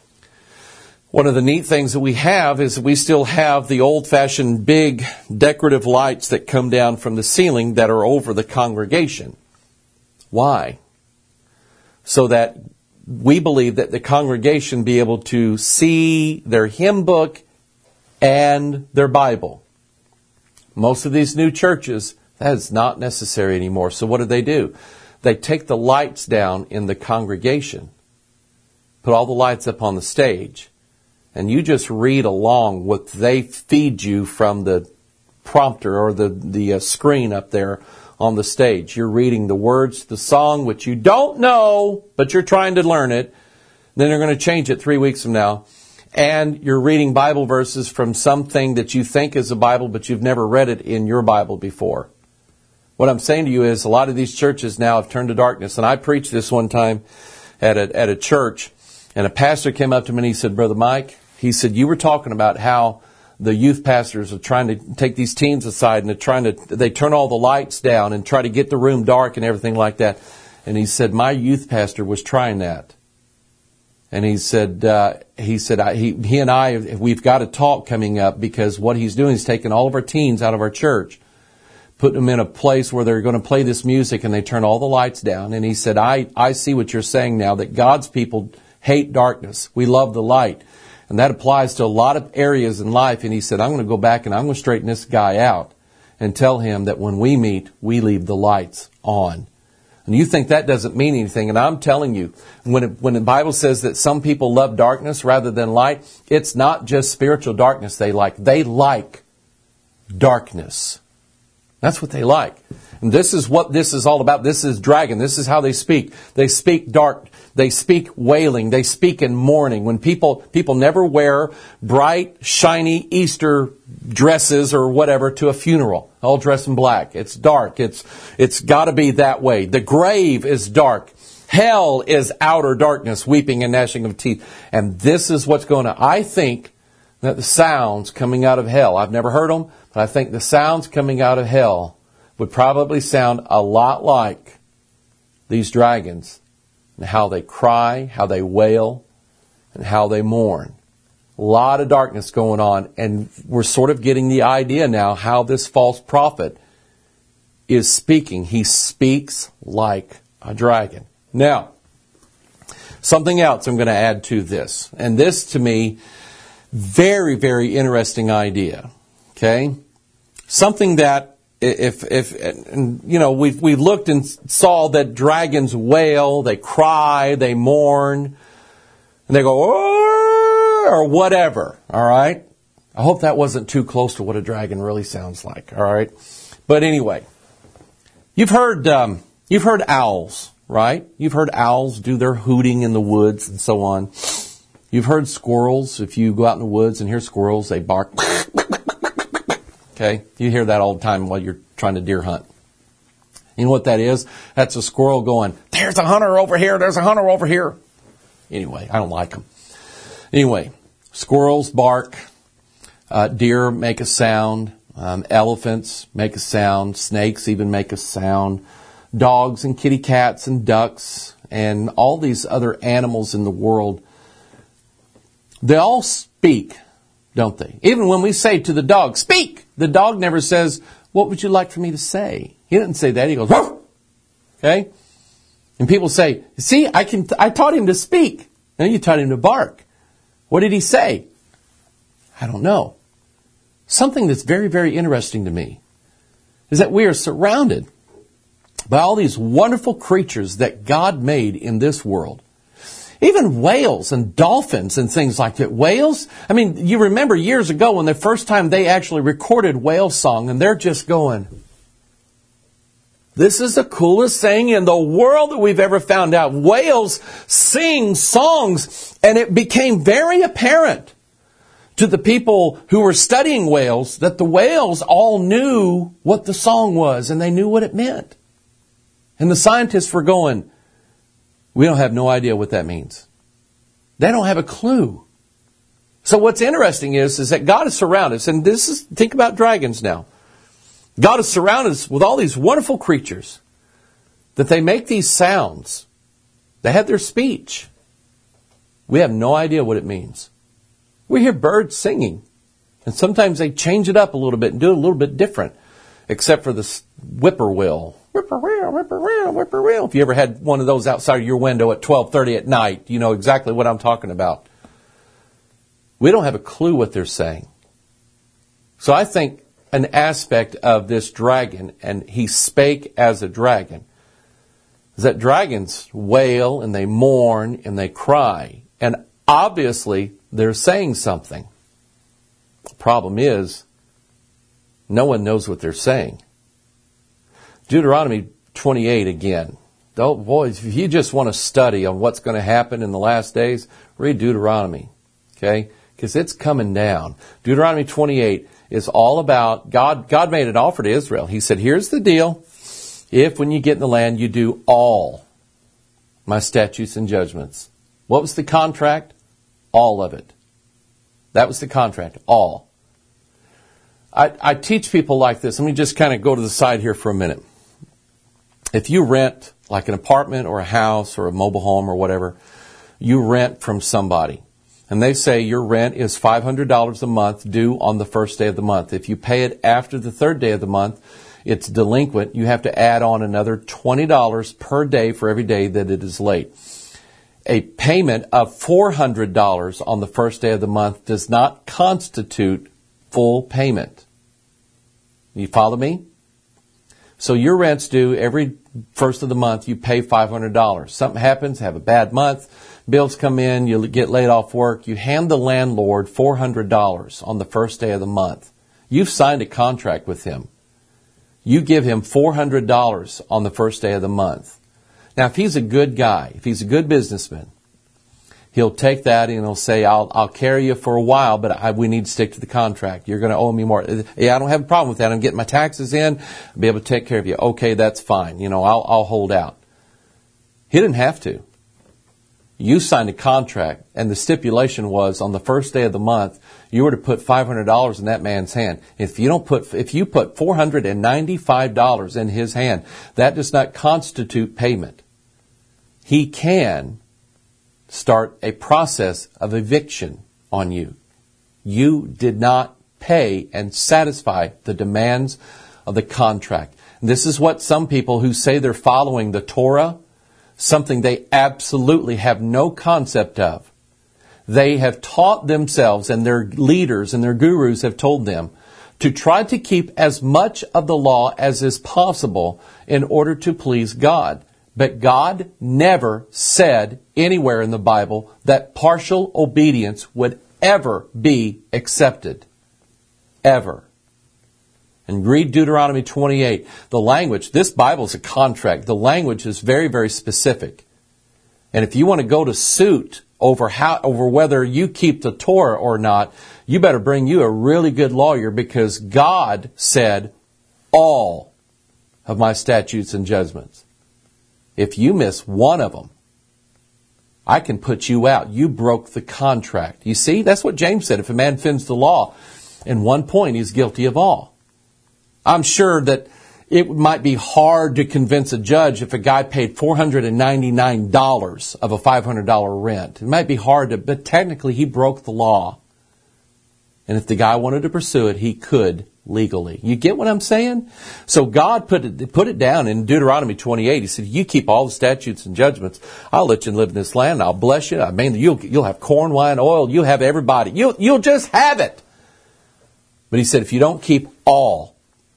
One of the neat things that we have is we still have the old-fashioned big decorative lights that come down from the ceiling that are over the congregation. Why? So that we believe that the congregation be able to see their hymn book and their Bible. Most of these new churches, that is not necessary anymore. So what do they do? They take the lights down in the congregation, put all the lights up on the stage, and you just read along what they feed you from the prompter or the, the uh, screen up there on the stage. You're reading the words to the song, which you don't know, but you're trying to learn it. Then they're going to change it three weeks from now. And you're reading Bible verses from something that you think is a Bible, but you've never read it in your Bible before. What I'm saying to you is a lot of these churches now have turned to darkness. And I preached this one time at a, at a church, and a pastor came up to me and he said, Brother Mike, he said, you were talking about how the youth pastors are trying to take these teens aside and they're trying to, they turn all the lights down and try to get the room dark and everything like that. And he said, my youth pastor was trying that. And he said, uh, he said, I, he, he and I, we've got a talk coming up because what he's doing is taking all of our teens out of our church, putting them in a place where they're going to play this music and they turn all the lights down. And he said, I, I see what you're saying now, that God's people hate darkness. We love the light. And that applies to a lot of areas in life. And he said, I'm going to go back and I'm going to straighten this guy out and tell him that when we meet, we leave the lights on. And you think that doesn't mean anything. And I'm telling you, when it, when the Bible says that some people love darkness rather than light, it's not just spiritual darkness they like. They like darkness. That's what they like. And this is what this is all about. This is dragon. This is how they speak. They speak dark. They speak wailing. They speak in mourning. When people, people never wear bright, shiny Easter dresses or whatever to a funeral, all dressed in black. It's dark. It's, it's gotta be that way. The grave is dark. Hell is outer darkness, weeping and gnashing of teeth. And this is what's going on. I think that the sounds coming out of hell, I've never heard them, but I think the sounds coming out of hell would probably sound a lot like these dragons, and how they cry, how they wail, and how they mourn. A lot of darkness going on, and we're sort of getting the idea now how this false prophet is speaking. He speaks like a dragon. Now, something else I'm going to add to this, and this to me, very, very interesting idea. Okay? Something that If, if, you know, we we looked and saw that dragons wail, they cry, they mourn, and they go, or whatever, all right? I hope that wasn't too close to what a dragon really sounds like, all right? But anyway, you've heard um, you've heard owls, right? You've heard owls do their hooting in the woods and so on. You've heard squirrels. If you go out in the woods and hear squirrels, they bark. Okay? You hear that all the time while you're trying to deer hunt. You know what that is? That's a squirrel going, there's a hunter over here, there's a hunter over here. Anyway, I don't like them. Anyway, squirrels bark. Uh, deer make a sound. Um, elephants make a sound. Snakes even make a sound. Dogs and kitty cats and ducks and all these other animals in the world, they all speak, don't they? Even when we say to the dog, speak, the dog never says, what would you like for me to say? He didn't say that. He goes, woof. Okay? And people say, see, I can. I taught him to speak. And you taught him to bark. What did he say? I don't know. Something that's very, very interesting to me is that we are surrounded by all these wonderful creatures that God made in this world. Even whales and dolphins and things like that. Whales, I mean, you remember years ago when the first time they actually recorded whale song and they're just going, this is the coolest thing in the world that we've ever found out. Whales sing songs, and it became very apparent to the people who were studying whales that the whales all knew what the song was and they knew what it meant. And the scientists were going, we don't have no idea what that means. They don't have a clue. So what's interesting is, is that God has surrounded us, and this is, think about dragons now. God has surrounded us with all these wonderful creatures that they make these sounds. They have their speech. We have no idea what it means. We hear birds singing, and sometimes they change it up a little bit and do it a little bit different, except for the whippoorwill. Whippoorwill, whippoorwill, whippoorwill. If you ever had one of those outside of your window at twelve thirty at night, you know exactly what I'm talking about. We don't have a clue what they're saying. So I think an aspect of this dragon, and he spake as a dragon, is that dragons wail and they mourn and they cry. And obviously they're saying something. The problem is, no one knows what they're saying. Deuteronomy twenty-eight again. Oh, boys, if you just want to study on what's going to happen in the last days, read Deuteronomy. Okay? Because it's coming down. Deuteronomy twenty-eight is all about, God, God made an offer to Israel. He said, here's the deal. If when you get in the land, you do all my statutes and judgments. What was the contract? All of it. That was the contract. All. I, I teach people like this. Let me just kind of go to the side here for a minute. If you rent like an apartment or a house or a mobile home or whatever, you rent from somebody. And they say your rent is five hundred dollars a month due on the first day of the month. If you pay it after the third day of the month, it's delinquent. You have to add on another twenty dollars per day for every day that it is late. A payment of four hundred dollars on the first day of the month does not constitute full payment. You follow me? So your rent's due every first of the month. You pay five hundred dollars. Something happens, have a bad month, bills come in, you get laid off work. You hand the landlord four hundred dollars on the first day of the month. You've signed a contract with him. You give him four hundred dollars on the first day of the month. Now, if he's a good guy, if he's a good businessman, he'll take that and he'll say, I'll, I'll carry you for a while, but I, we need to stick to the contract. You're going to owe me more. Yeah, I don't have a problem with that. I'm getting my taxes in. I'll be able to take care of you. Okay, that's fine. You know, I'll, I'll hold out. He didn't have to. You signed a contract, and the stipulation was on the first day of the month, you were to put five hundred dollars in that man's hand. If you don't put, if you put four hundred ninety-five dollars in his hand, that does not constitute payment. He can start a process of eviction on you. You did not pay and satisfy the demands of the contract. This is what some people who say they're following the Torah, something they absolutely have no concept of. They have taught themselves, and their leaders and their gurus have told them to try to keep as much of the law as is possible in order to please God. But God never said anywhere in the Bible that partial obedience would ever be accepted. ever. And read Deuteronomy twenty-eight. The language, this Bible is a contract. The language is very, very specific. And if you want to go to suit over how, over whether you keep the Torah or not, you better bring you a really good lawyer, because God said all of my statutes and judgments. If you miss one of them, I can put you out. You broke the contract. You see, that's what James said. If a man offends the law in one point, he's guilty of all. I'm sure that it might be hard to convince a judge if a guy paid four hundred ninety-nine dollars of a five hundred dollars rent. It might be hard to, but technically he broke the law. And if the guy wanted to pursue it, he could legally. You get what I'm saying? So God put it, put it down in Deuteronomy twenty-eight. He said, you keep all the statutes and judgments. I'll let you live in this land. And I'll bless you. I mean, you'll, you'll have corn, wine, oil. You'll have everybody. You'll, you'll just have it. But he said, if you don't keep all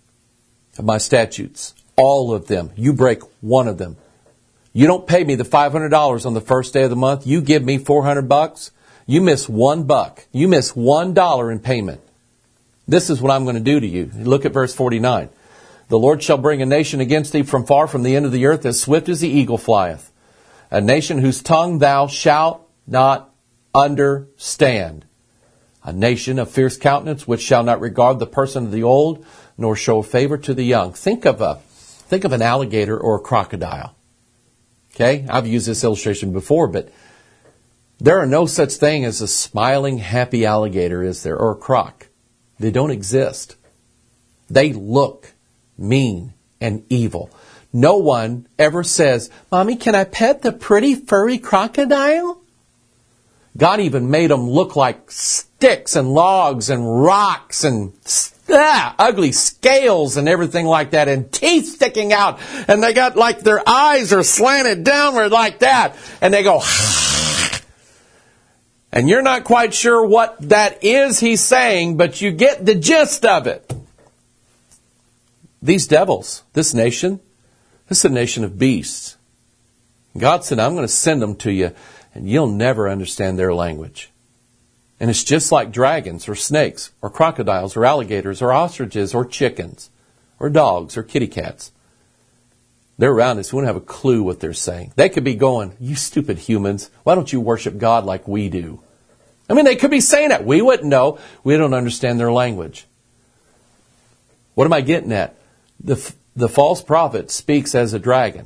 of my statutes, all of them, you break one of them. You don't pay me the five hundred dollars on the first day of the month. You give me four hundred bucks. You miss one buck. You miss one dollar in payment. This is what I'm going to do to you. Look at verse forty-nine. The Lord shall bring a nation against thee from far, from the end of the earth, as swift as the eagle flieth. A nation whose tongue thou shalt not understand. A nation of fierce countenance, which shall not regard the person of the old, nor show favor to the young. Think of a, think of an alligator or a crocodile. Okay? I've used this illustration before, but there are no such thing as a smiling, happy alligator, is there? Or a croc. They don't exist. They look mean and evil. No one ever says, Mommy, can I pet the pretty furry crocodile? God even made them look like sticks and logs and rocks and ah, ugly scales and everything like that, and teeth sticking out, and they got like their eyes are slanted downward like that, and they go and you're not quite sure what that is he's saying, but you get the gist of it. These devils, this nation, this is a nation of beasts. God said, I'm going to send them to you, and you'll never understand their language. And it's just like dragons or snakes or crocodiles or alligators or ostriches or chickens or dogs or kitty cats. They're around us. We don't have a clue what they're saying. They could be going, you stupid humans, why don't you worship God like we do? I mean, they could be saying that. We wouldn't know. We don't understand their language. What am I getting at? The, the false prophet speaks as a dragon.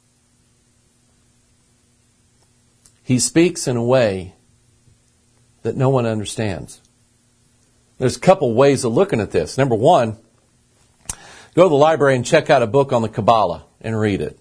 He speaks in a way that no one understands. There's a couple ways of looking at this. Number one, go to the library and check out a book on the Kabbalah and read it.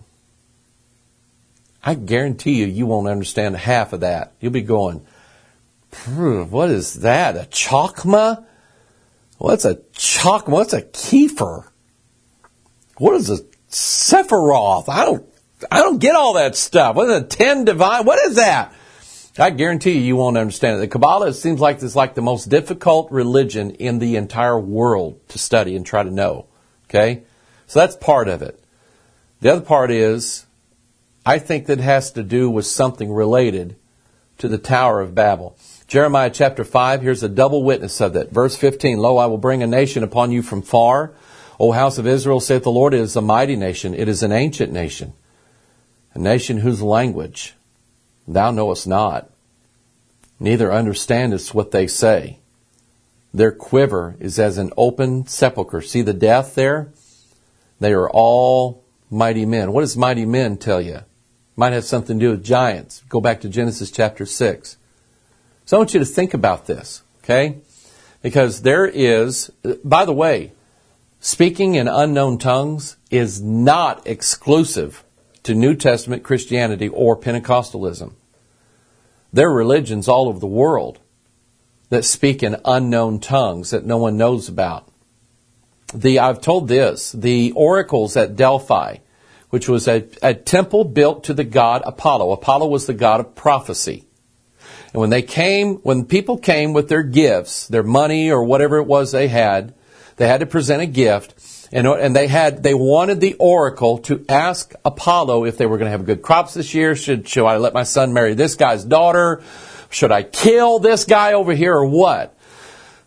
I guarantee you, you won't understand half of that. You'll be going, what is that? A chokmah? What's a chokmah? What's a kefir? What is a sephiroth? I don't, I don't get all that stuff. What is a ten divine? What is that? I guarantee you, you won't understand it. The Kabbalah, it seems like it's like the most difficult religion in the entire world to study and try to know. Okay? So that's part of it. The other part is, I think that has to do with something related to the Tower of Babel. Jeremiah chapter five, here's a double witness of that. Verse fifteen, Lo, I will bring a nation upon you from far. O house of Israel, saith the Lord, it is a mighty nation. It is an ancient nation. A nation whose language thou knowest not, neither understandest what they say. Their quiver is as an open sepulchre. See the death there? They are all mighty men. What does mighty men tell you? Might have something to do with giants. Go back to Genesis chapter six. So I want you to think about this, okay? Because there is, by the way, speaking in unknown tongues is not exclusive to New Testament Christianity or Pentecostalism. There are religions all over the world that speak in unknown tongues that no one knows about. The I've told this, the oracles at Delphi, which was a, a temple built to the god Apollo. Apollo was the god of prophecy. And when they came, when people came with their gifts, their money or whatever it was they had, they had to present a gift. And, and they had, they wanted the oracle to ask Apollo if they were going to have good crops this year. Should, should I let my son marry this guy's daughter? Should I kill this guy over here or what?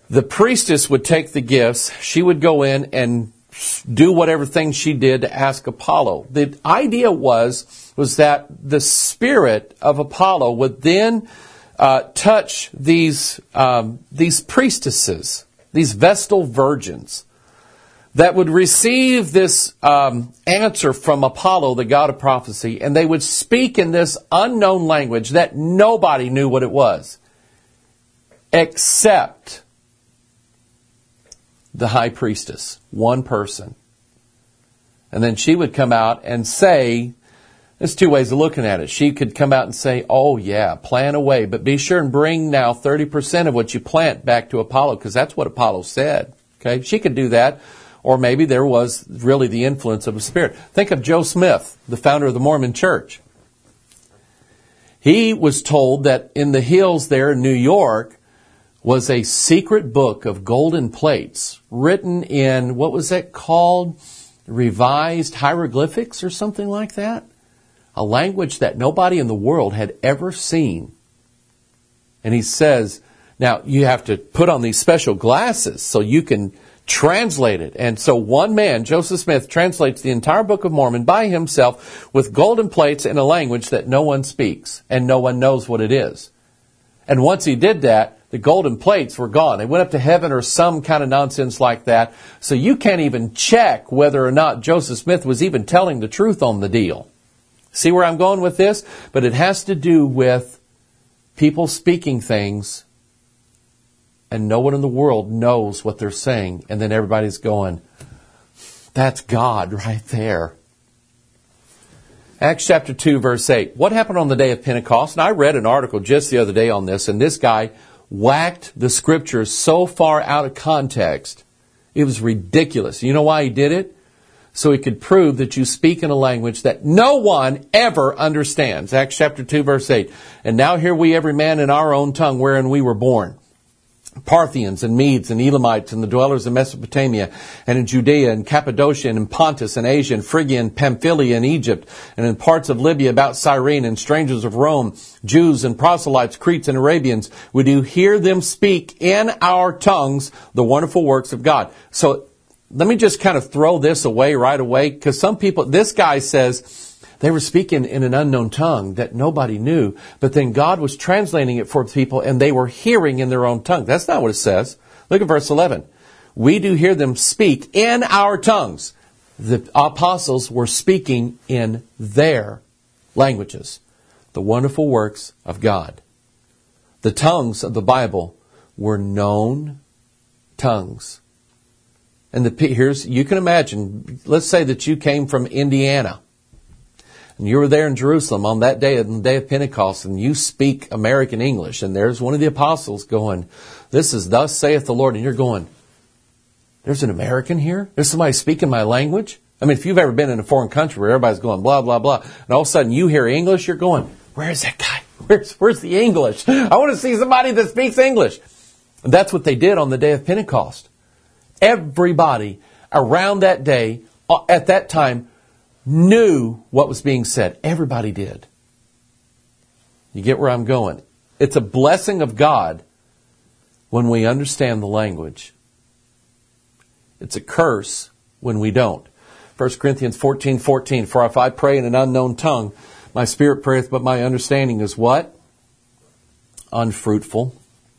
the priestess would take the gifts. She would go in and do whatever thing she did to ask Apollo. The idea was, was that the spirit of Apollo would then uh, touch these, um, these priestesses, these Vestal virgins, that would receive this um, answer from Apollo, the god of prophecy, and they would speak in this unknown language that nobody knew what it was, except the high priestess, one person. And then she would come out and say, there's two ways of looking at it. She could come out and say, oh yeah, plant away, but be sure and bring now thirty percent of what you plant back to Apollo, because that's what Apollo said. Okay, she could do that. Or maybe there was really the influence of a spirit. Think of Joe Smith, the founder of the Mormon Church. He was told that in the hills there in New York was a secret book of golden plates written in, what was that called? Revised hieroglyphics or something like that? A language that nobody in the world had ever seen. And he says, now you have to put on these special glasses so you can translate it. And so one man, Joseph Smith, translates the entire Book of Mormon by himself with golden plates in a language that no one speaks and no one knows what it is. And once he did that, the golden plates were gone. They went up to heaven or some kind of nonsense like that. So you can't even check whether or not Joseph Smith was even telling the truth on the deal. See where I'm going with this? But it has to do with people speaking things and no one in the world knows what they're saying. And then everybody's going, that's God right there. Acts chapter two, verse eight. What happened on the day of Pentecost? And I read an article just the other day on this, and this guy whacked the scriptures so far out of context. It was ridiculous. You know why he did it? So he could prove that you speak in a language that no one ever understands. Acts chapter two, verse eight. And now hear we every man in our own tongue wherein we were born. Parthians and Medes and Elamites and the dwellers in Mesopotamia and in Judea and Cappadocia and in Pontus and Asia and Phrygia and Pamphylia and Egypt and in parts of Libya about Cyrene and strangers of Rome, Jews and proselytes, Cretes and Arabians, we do hear them speak in our tongues the wonderful works of God. So let me just kind of throw this away right away, because some people, this guy says, they were speaking in an unknown tongue that nobody knew, but then God was translating it for people and they were hearing in their own tongue. That's not what it says. Look at verse eleven. We do hear them speak in our tongues. The apostles were speaking in their languages, the wonderful works of God. The tongues of the Bible were known tongues. And the, here's, you can imagine, let's say that you came from Indiana. And you were there in Jerusalem on that day, on the day of Pentecost, and you speak American English. And there's one of the apostles going, this is thus saith the Lord. And you're going, there's an American here? There's somebody speaking my language? I mean, if you've ever been in a foreign country where everybody's going blah, blah, blah, and all of a sudden you hear English, you're going, where is that guy? Where's, where's the English? I want to see somebody that speaks English. And that's what they did on the day of Pentecost. Everybody around that day, at that time, knew what was being said. Everybody did. You get where I'm going? It's a blessing of God when we understand the language. It's a curse when we don't. First Corinthians fourteen fourteen. For if I pray in an unknown tongue, my spirit prayeth, but my understanding is what? Unfruitful.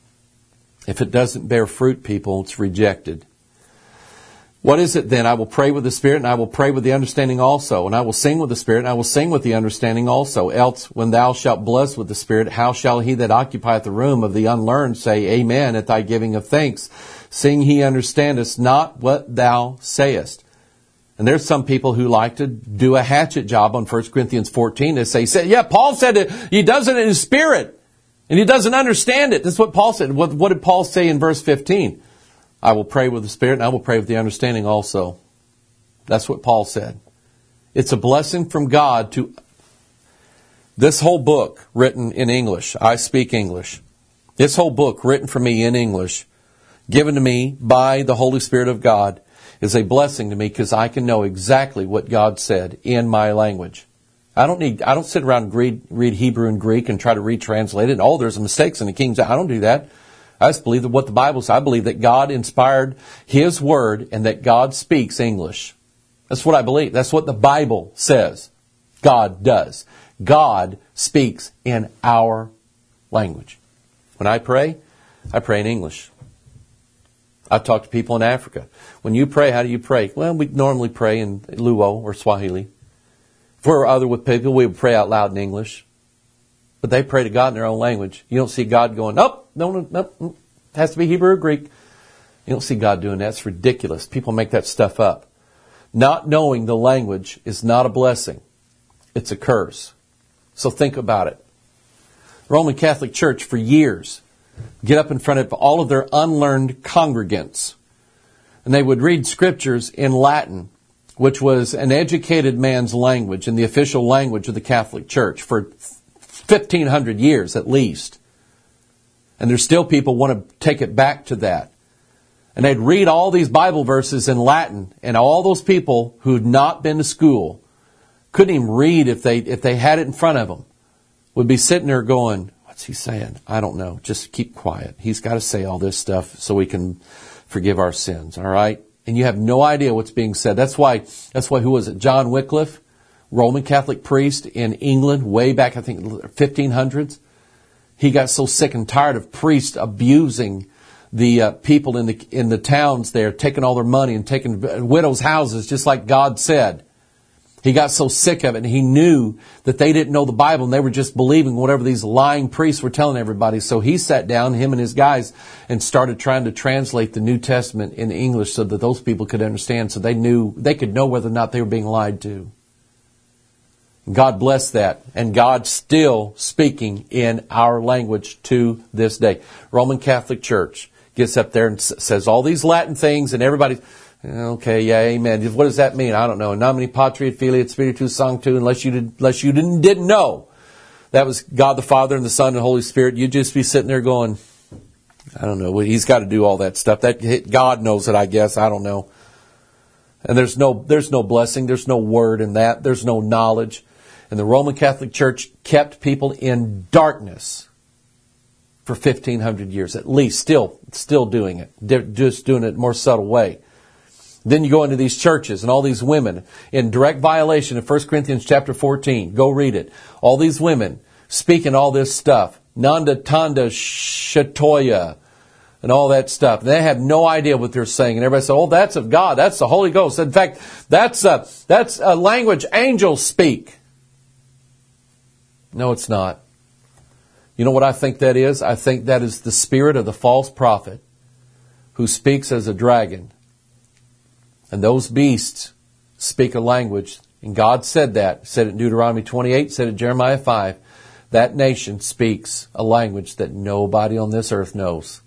If it doesn't bear fruit, people, it's rejected. What is it then? I will pray with the Spirit, and I will pray with the understanding also. And I will sing with the Spirit, and I will sing with the understanding also. Else, when thou shalt bless with the Spirit, how shall he that occupieth the room of the unlearned say, Amen, at thy giving of thanks? Seeing he understandeth not what thou sayest. And there's some people who like to do a hatchet job on First Corinthians fourteen. They say, say yeah, Paul said it. He does it in his spirit, and he doesn't understand it. That's what Paul said. What, what did Paul say in verse fifteen? I will pray with the Spirit, and I will pray with the understanding also. That's what Paul said. It's a blessing from God to this whole book written in English. I speak English. This whole book written for me in English, given to me by the Holy Spirit of God, is a blessing to me because I can know exactly what God said in my language. I don't need. I don't sit around and read, read Hebrew and Greek and try to retranslate it. And, oh, there's mistakes in the King James. I don't do that. I just believe that what the Bible says. I believe that God inspired His Word and that God speaks English. That's what I believe. That's what the Bible says. God does. God speaks in our language. When I pray, I pray in English. I've talked to people in Africa. When you pray, how do you pray? Well, we normally pray in Luo or Swahili. If we're other with people, we would pray out loud in English. But they pray to God in their own language. You don't see God going, nope, no, no, no, no. It has to be Hebrew or Greek. You don't see God doing that. It's ridiculous. People make that stuff up. Not knowing the language is not a blessing. It's a curse. So think about it. Roman Catholic Church for years get up in front of all of their unlearned congregants. And they would read scriptures in Latin, which was an educated man's language and the official language of the Catholic Church for fifteen hundred years at least. And there's still people who want to take it back to that. And they'd read all these Bible verses in Latin, and all those people who'd not been to school couldn't even read if they if they had it in front of them, would be sitting there going, what's he saying? I don't know. Just keep quiet. He's got to say all this stuff so we can forgive our sins, all right? And you have no idea what's being said. That's why, that's why, who was it? John Wycliffe, Roman Catholic priest in England, way back, I think, fifteen hundreds. He got so sick and tired of priests abusing the uh, people in the in the towns there, taking all their money and taking widows' houses, just like God said. He got so sick of it, and he knew that they didn't know the Bible, and they were just believing whatever these lying priests were telling everybody. So he sat down, him and his guys, and started trying to translate the New Testament in English so that those people could understand, so they knew they could know whether or not they were being lied to. God bless that, and God's still speaking in our language to this day. Roman Catholic Church gets up there and says all these Latin things, and everybody, okay, yeah, amen. What does that mean? I don't know. Nomine Patri et Filii et Spiritus Sancti, unless you did, unless you didn't didn't know that was God the Father and the Son and the Holy Spirit, you'd just be sitting there going, I don't know. He's got to do all that stuff. That God knows it, I guess. I don't know. And there's no there's no blessing. There's no word in that. There's no knowledge. And the Roman Catholic Church kept people in darkness for fifteen hundred years, at least, still still doing it. They're just doing it in a more subtle way. Then you go into these churches and all these women in direct violation of First Corinthians chapter fourteen. Go read it. All these women speaking all this stuff. Nanda Tanda Shatoya and all that stuff. They have no idea what they're saying. And everybody says, oh, that's of God. That's the Holy Ghost. In fact, that's a, that's a language angels speak. No, it's not. You know what I think that is? I think that is the spirit of the false prophet who speaks as a dragon. And those beasts speak a language. And God said that. Said it in Deuteronomy twenty-eight, said it in Jeremiah five. That nation speaks a language that nobody on this earth knows.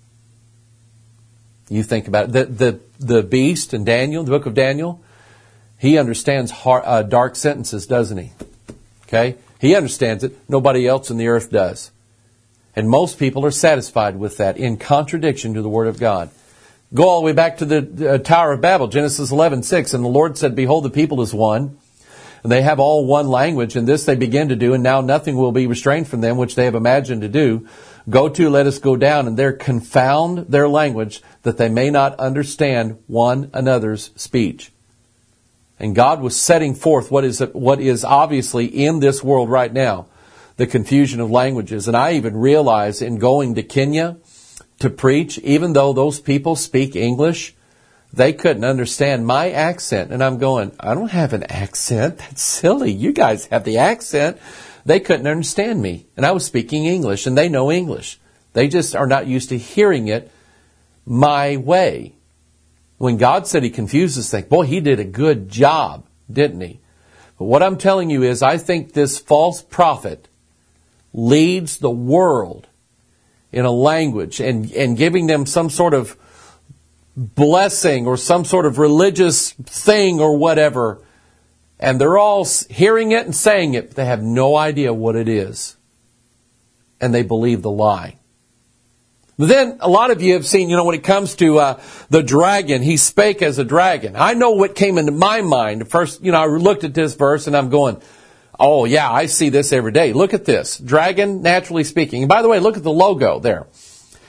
You think about it. The, the, the beast in Daniel, the book of Daniel, he understands hard, uh, dark sentences, doesn't he? Okay? He understands it. Nobody else in the earth does. And most people are satisfied with that in contradiction to the Word of God. Go all the way back to the uh, Tower of Babel, Genesis eleven six. And the Lord said, behold, the people is one. And they have all one language. And this they begin to do. And now nothing will be restrained from them, which they have imagined to do. Go to, let us go down. And there confound their language, that they may not understand one another's speech. And God was setting forth what is what is obviously in this world right now, the confusion of languages. And I even realize in going to Kenya to preach, even though those people speak English, they couldn't understand my accent. And I'm going, I don't have an accent. That's silly. You guys have the accent. They couldn't understand me. And I was speaking English, and they know English. They just are not used to hearing it my way. When God said He confuses things, boy, He did a good job, didn't He? But what I'm telling you is, I think this false prophet leads the world in a language and, and giving them some sort of blessing or some sort of religious thing or whatever. And they're all hearing it and saying it, but they have no idea what it is. And they believe the lie. But then a lot of you have seen, you know, when it comes to uh, the dragon, he spake as a dragon. I know what came into my mind. First, you know, I looked at this verse and I'm going, oh yeah, I see this every day. Look at this. Dragon, naturally speaking. And by the way, look at the logo there.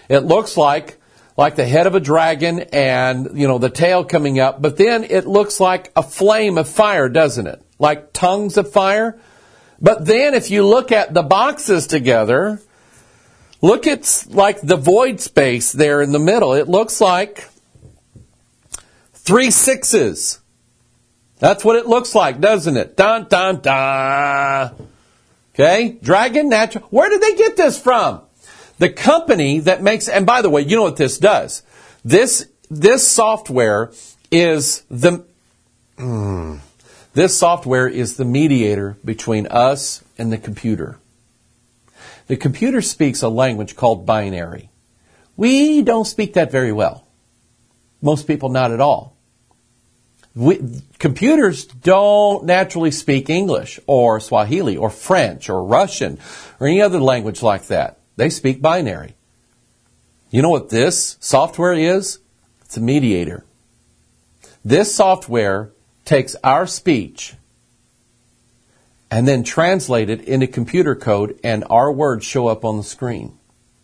It looks like like the head of a dragon and, you know, the tail coming up, but then it looks like a flame of fire, doesn't it? Like tongues of fire. But then if you look at the boxes together, look at like the void space there in the middle. It looks like three sixes. That's what it looks like, doesn't it? Dun, dun, dun. Okay? Dragon Natural. Where did they get this from? The company that makes, and by the way, you know what this does? This, this software is the, mm, this software is the mediator between us and the computer. The computer speaks a language called binary. We don't speak that very well. Most people not at all. We, computers don't naturally speak English or Swahili or French or Russian or any other language like that. They speak binary. You know what this software is? It's a mediator. This software takes our speech and then translate it into computer code, and our words show up on the screen.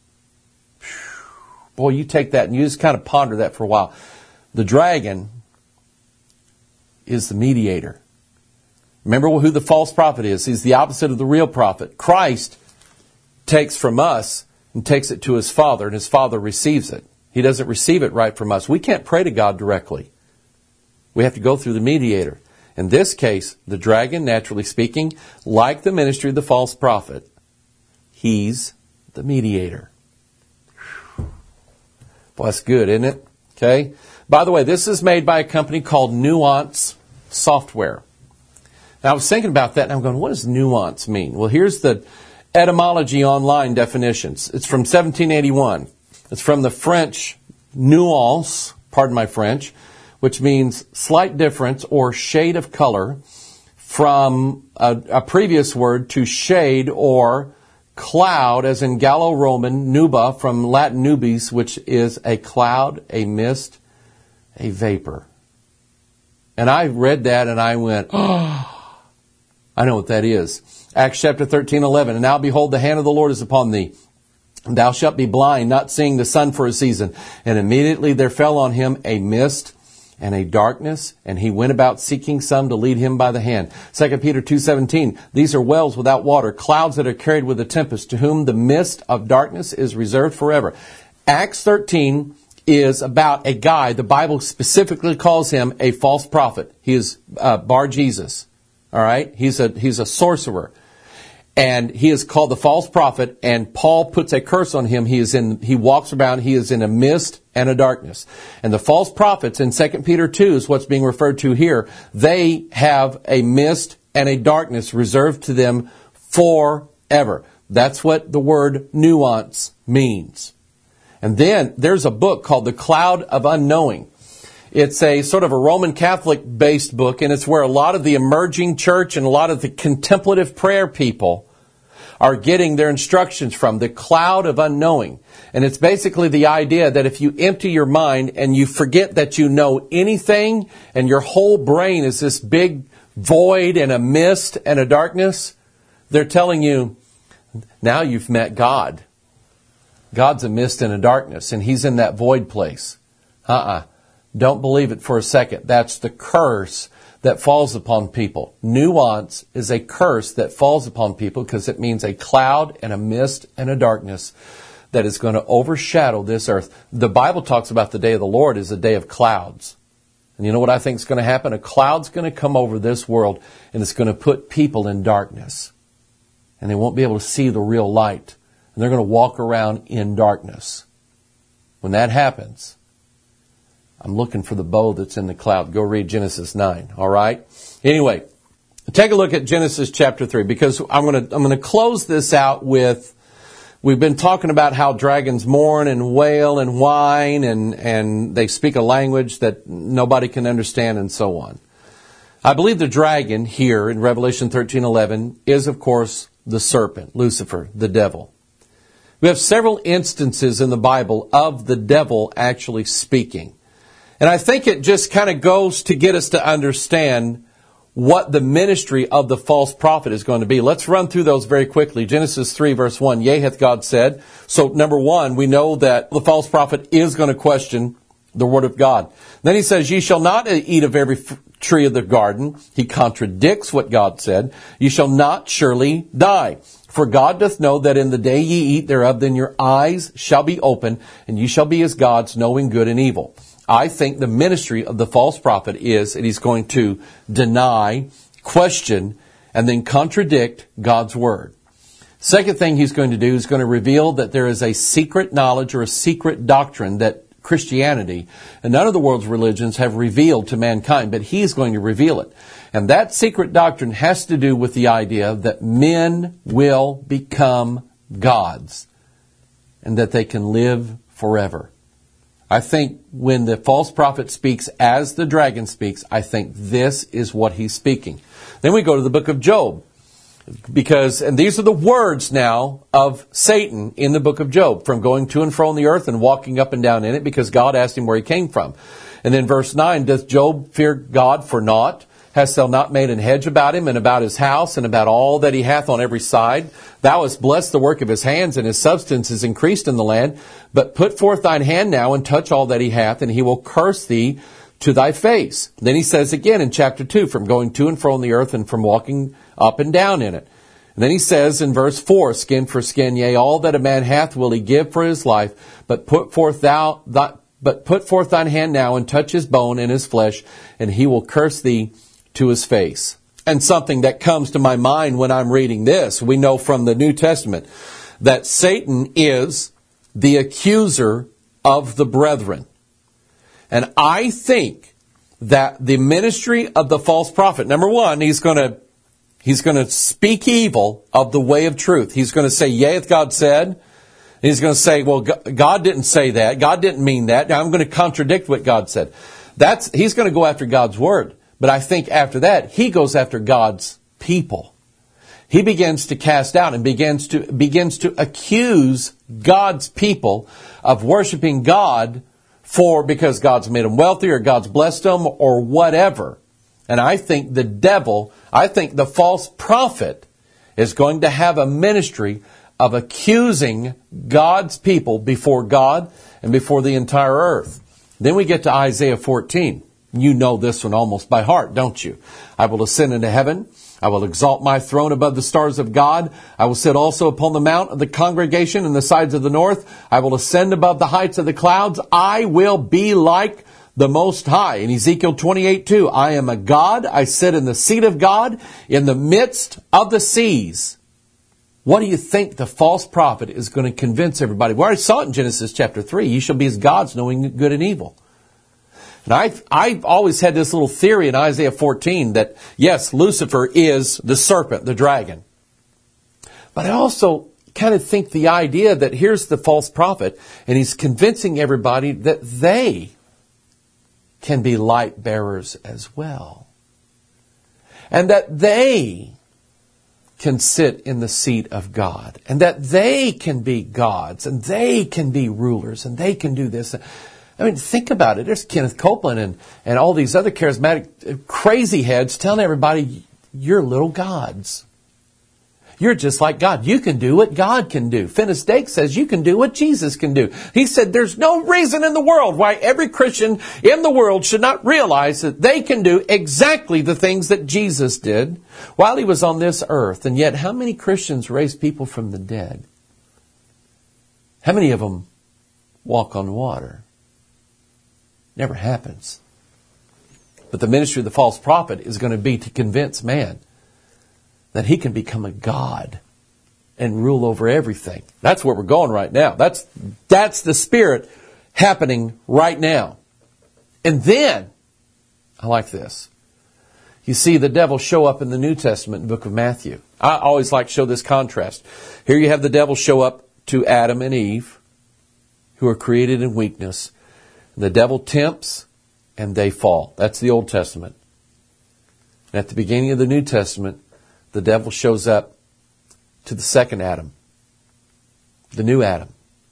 Boy, you take that and you just kind of ponder that for a while. The dragon is the mediator. Remember who the false prophet is. He's the opposite of the real prophet. Christ takes from us and takes it to his Father, and his Father receives it. He doesn't receive it right from us. We can't pray to God directly. We have to go through the mediator. In this case, the dragon, naturally speaking, like the ministry of the false prophet, he's the mediator. Boy, that's good, isn't it? Okay. By the way, this is made by a company called Nuance Software. Now, I was thinking about that, and I'm going, what does nuance mean? Well, here's the etymology online definitions. It's from seventeen eighty-one. It's from the French nuance, pardon my French, which means slight difference or shade of color, from a, a previous word to shade or cloud, as in Gallo-Roman, nuba, from Latin nubis, which is a cloud, a mist, a vapor. And I read that and I went, oh, I know what that is. Acts chapter thirteen, eleven. And now behold, the hand of the Lord is upon thee. And thou shalt be blind, not seeing the sun for a season. And immediately there fell on him a mist and a darkness, and he went about seeking some to lead him by the hand. Second Peter two seventeen, these are wells without water, clouds that are carried with a tempest, to whom the mist of darkness is reserved forever. Acts thirteen is about a guy, the Bible specifically calls him a false prophet. He is uh, Bar Jesus. All right? He's a, he's a sorcerer. And he is called the false prophet, and Paul puts a curse on him. He is in, he walks around, he is in a mist and a darkness. And the false prophets in Second Peter two is what's being referred to here. They have a mist and a darkness reserved to them forever. That's what the word nuance means. And then there's a book called The Cloud of Unknowing. It's a sort of a Roman Catholic-based book, and it's where a lot of the emerging church and a lot of the contemplative prayer people are getting their instructions from. The Cloud of Unknowing. And it's basically the idea that if you empty your mind and you forget that you know anything, and your whole brain is this big void and a mist and a darkness, they're telling you, now you've met God. God's a mist and a darkness, and He's in that void place. Uh-uh. Don't believe it for a second. That's the curse that falls upon people. Nuance is a curse that falls upon people because it means a cloud and a mist and a darkness that is going to overshadow this earth. The Bible talks about the day of the Lord as a day of clouds. And you know what I think is going to happen? A cloud's going to come over this world, and it's going to put people in darkness. And they won't be able to see the real light. And they're going to walk around in darkness. When that happens, I'm looking for the bow that's in the cloud. Go read Genesis nine, all right? Anyway, take a look at Genesis chapter three, because I'm going to I'm going to close this out with, we've been talking about how dragons mourn and wail and whine, and, and they speak a language that nobody can understand, and so on. I believe the dragon here in Revelation thirteen eleven is, of course, the serpent, Lucifer, the devil. We have several instances in the Bible of the devil actually speaking. And I think it just kind of goes to get us to understand what the ministry of the false prophet is going to be. Let's run through those very quickly. Genesis three, verse one, yea, hath God said. So, number one, we know that the false prophet is going to question the word of God. Then he says, ye shall not eat of every f- tree of the garden. He contradicts what God said. Ye shall not surely die. For God doth know that in the day ye eat thereof, then your eyes shall be open, and ye shall be as gods, knowing good and evil. I think the ministry of the false prophet is that he's going to deny, question, and then contradict God's word. Second thing he's going to do is going to reveal that there is a secret knowledge or a secret doctrine that Christianity and none of the world's religions have revealed to mankind, but he's going to reveal it. And that secret doctrine has to do with the idea that men will become gods and that they can live forever. I think when the false prophet speaks as the dragon speaks, I think this is what he's speaking. Then we go to the book of Job. Because, and these are the words now of Satan in the book of Job, from going to and fro on the earth and walking up and down in it, because God asked him where he came from. And then verse nine, doth Job fear God for naught? Hast thou not made an hedge about him and about his house and about all that he hath on every side? Thou hast blessed the work of his hands, and his substance is increased in the land. But put forth thine hand now and touch all that he hath, and he will curse thee to thy face. Then he says again in chapter two, from going to and fro on the earth and from walking up and down in it. And then he says in verse four, skin for skin, yea, all that a man hath will he give for his life, but put forth thou, th- but put forth thine hand now and touch his bone and his flesh, and he will curse thee to his face. And something that comes to my mind when I'm reading this, we know from the New Testament that Satan is the accuser of the brethren. And I think that the ministry of the false prophet, number one, he's going to he's going to speak evil of the way of truth. He's going to say, yea, hath God said. He's going to say, well, God didn't say that. God didn't mean that. Now I'm going to contradict what God said. That's he's going to go after God's word. But I think after that, he goes after God's people. He begins to cast out and begins to begins to accuse God's people of worshiping God for because God's made them wealthy or God's blessed them or whatever. And I think the devil, I think the false prophet is going to have a ministry of accusing God's people before God and before the entire earth. Then we get to Isaiah fourteen. You know this one almost by heart, don't you? I will ascend into heaven. I will exalt my throne above the stars of God. I will sit also upon the mount of the congregation in the sides of the north. I will ascend above the heights of the clouds. I will be like the Most High. In Ezekiel twenty-eight two, I am a God. I sit in the seat of God in the midst of the seas. What do you think the false prophet is going to convince everybody? We already saw it in Genesis chapter three. You shall be as gods, knowing good and evil. And I've, I've always had this little theory in Isaiah fourteen that, yes, Lucifer is the serpent, the dragon. But I also kind of think the idea that here's the false prophet, and he's convincing everybody that they can be light bearers as well. And that they can sit in the seat of God. And that they can be gods. And they can be rulers. And they can do this. I mean, think about it. There's Kenneth Copeland and, and all these other charismatic crazy heads telling everybody, you're little gods. You're just like God. You can do what God can do. Finis Dake says you can do what Jesus can do. He said there's no reason in the world why every Christian in the world should not realize that they can do exactly the things that Jesus did while he was on this earth. And yet, how many Christians raise people from the dead? How many of them walk on water? Never happens. But the ministry of the false prophet is going to be to convince man that he can become a god and rule over everything. That's where we're going right now. That's, that's the spirit happening right now. And then, I like this. You see the devil show up in the New Testament in the book of Matthew. I always like to show this contrast. Here you have the devil show up to Adam and Eve, who are created in weakness. The devil tempts and they fall. That's the Old Testament. And at the beginning of the New Testament, the devil shows up to the second Adam, the new Adam,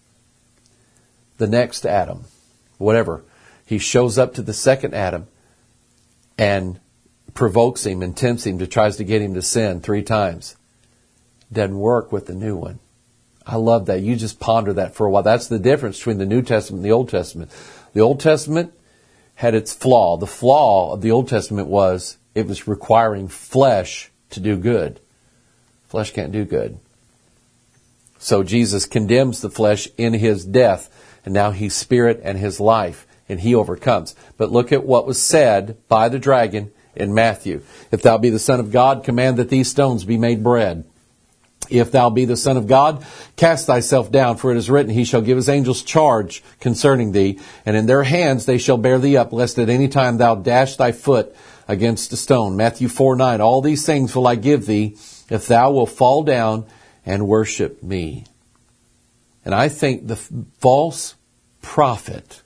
the next Adam, whatever. He shows up to the second Adam and provokes him and tempts him to tries to get him to sin three times. Doesn't work with the new one. I love that. You just ponder that for a while. That's the difference between the New Testament and the Old Testament. The Old Testament had its flaw. The flaw of the Old Testament was it was requiring flesh to do good. Flesh can't do good. So Jesus condemns the flesh in his death, and now he's spirit and his life, and he overcomes. But look at what was said by the dragon in Matthew. If thou be the Son of God, command that these stones be made bread. If thou be the Son of God, cast thyself down, for it is written, He shall give His angels charge concerning thee, and in their hands they shall bear thee up, lest at any time thou dash thy foot against a stone. Matthew four nine, all these things will I give thee, if thou wilt fall down and worship me. And I think the false prophet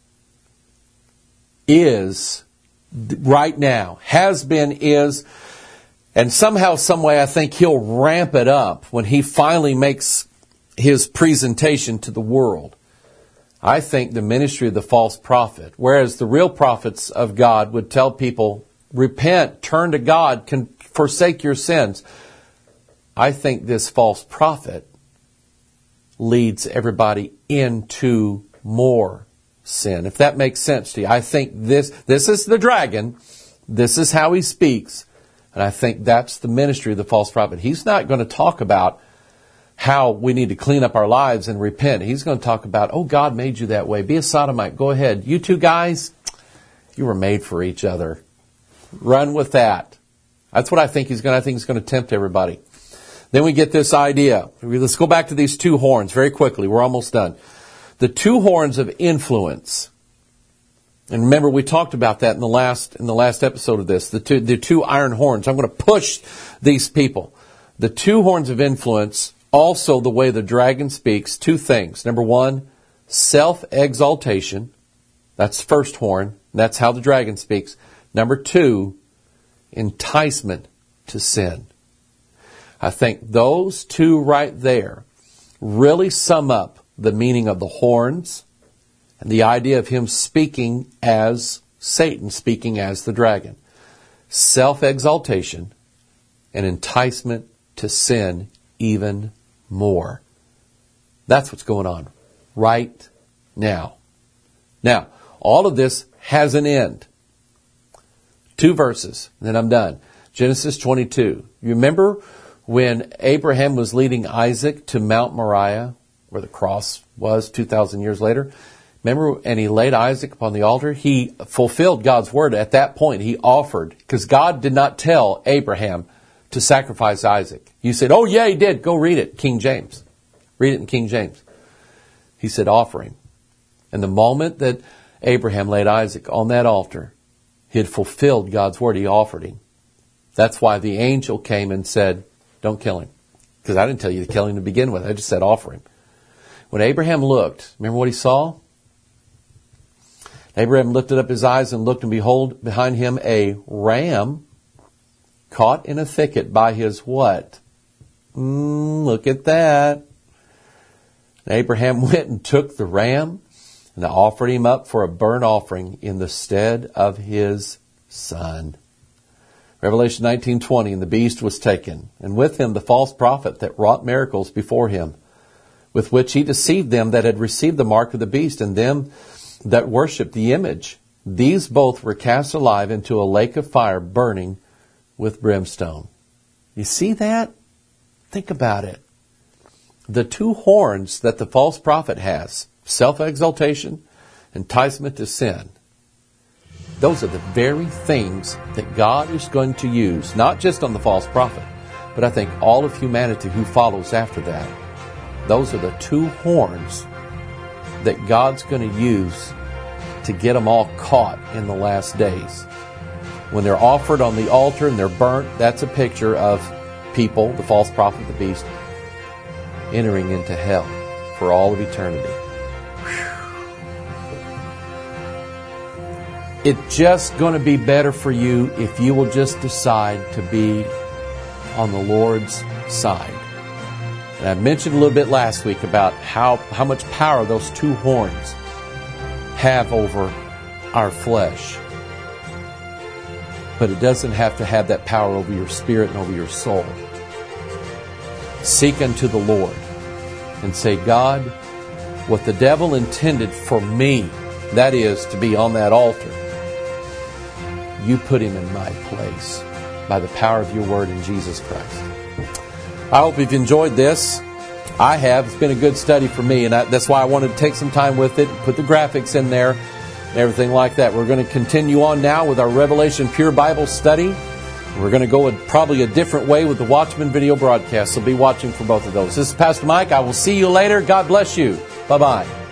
is, right now, has been, is, and somehow, some way, I think he'll ramp it up when he finally makes his presentation to the world. I think the ministry of the false prophet, whereas the real prophets of God would tell people, repent, turn to God, can forsake your sins. I think this false prophet leads everybody into more sin. If that makes sense to you. I think this, this is the dragon. This is how he speaks. And I think that's the ministry of the false prophet. He's not going to talk about how we need to clean up our lives and repent. He's going to talk about, oh, God made you that way. Be a sodomite. Go ahead. You two guys, you were made for each other. Run with that. That's what I think he's going to, I think he's going to tempt everybody. Then we get this idea. Let's go back to these two horns very quickly. We're almost done. The two horns of influence. And remember, we talked about that in the last in the last episode of this. The two the two iron horns. I'm going to push these people. The two horns of influence. Also, the way the dragon speaks. Two things. Number one, self-exaltation. That's the first horn. That's how the dragon speaks. Number two, enticement to sin. I think those two right there really sum up the meaning of the horns and the idea of him speaking as Satan, speaking as the dragon. Self-exaltation and enticement to sin even more. That's what's going on right now. Now, all of this has an end. Two verses, and then I'm done. Genesis twenty-two. You remember when Abraham was leading Isaac to Mount Moriah, where the cross was two thousand years later? Remember, and he laid Isaac upon the altar. He fulfilled God's word at that point. He offered, because God did not tell Abraham to sacrifice Isaac. You said, oh yeah, he did. Go read it, King James. Read it in King James. He said, offer him. And the moment that Abraham laid Isaac on that altar, he had fulfilled God's word. He offered him. That's why the angel came and said, don't kill him. Because I didn't tell you to kill him to begin with. I just said offer him. When Abraham looked, remember what he saw? Abraham lifted up his eyes and looked, and behold, behind him a ram caught in a thicket by his what? Mm, look at that. And Abraham went and took the ram and offered him up for a burnt offering in the stead of his son. Revelation nineteen twenty, and the beast was taken, and with him the false prophet that wrought miracles before him, with which he deceived them that had received the mark of the beast, and them that worshipped the image. These both were cast alive into a lake of fire burning with brimstone. You see that? Think about it. The two horns that the false prophet has, self-exaltation, enticement to sin, those are the very things that God is going to use, not just on the false prophet, but I think all of humanity who follows after that. Those are the two horns that God's going to use to get them all caught in the last days. When they're offered on the altar and they're burnt, that's a picture of people, the false prophet, the beast, entering into hell for all of eternity. It's just going to be better for you if you will just decide to be on the Lord's side. And I mentioned a little bit last week about how, how much power those two horns have over our flesh. but it doesn't have to have that power over your spirit and over your soul. Seek unto the Lord and say, God, what the devil intended for me, that is, to be on that altar, you put him in my place by the power of your word in Jesus Christ. I hope you've enjoyed this. I have. It's been a good study for me, and I, that's why I wanted to take some time with it, put the graphics in there, and everything like that. We're going to continue on now with our Revelation Pure Bible study. We're going to go a, probably a different way with the Watchman video broadcast, so be watching for both of those. This is Pastor Mike. I will see you later. God bless you. Bye-bye.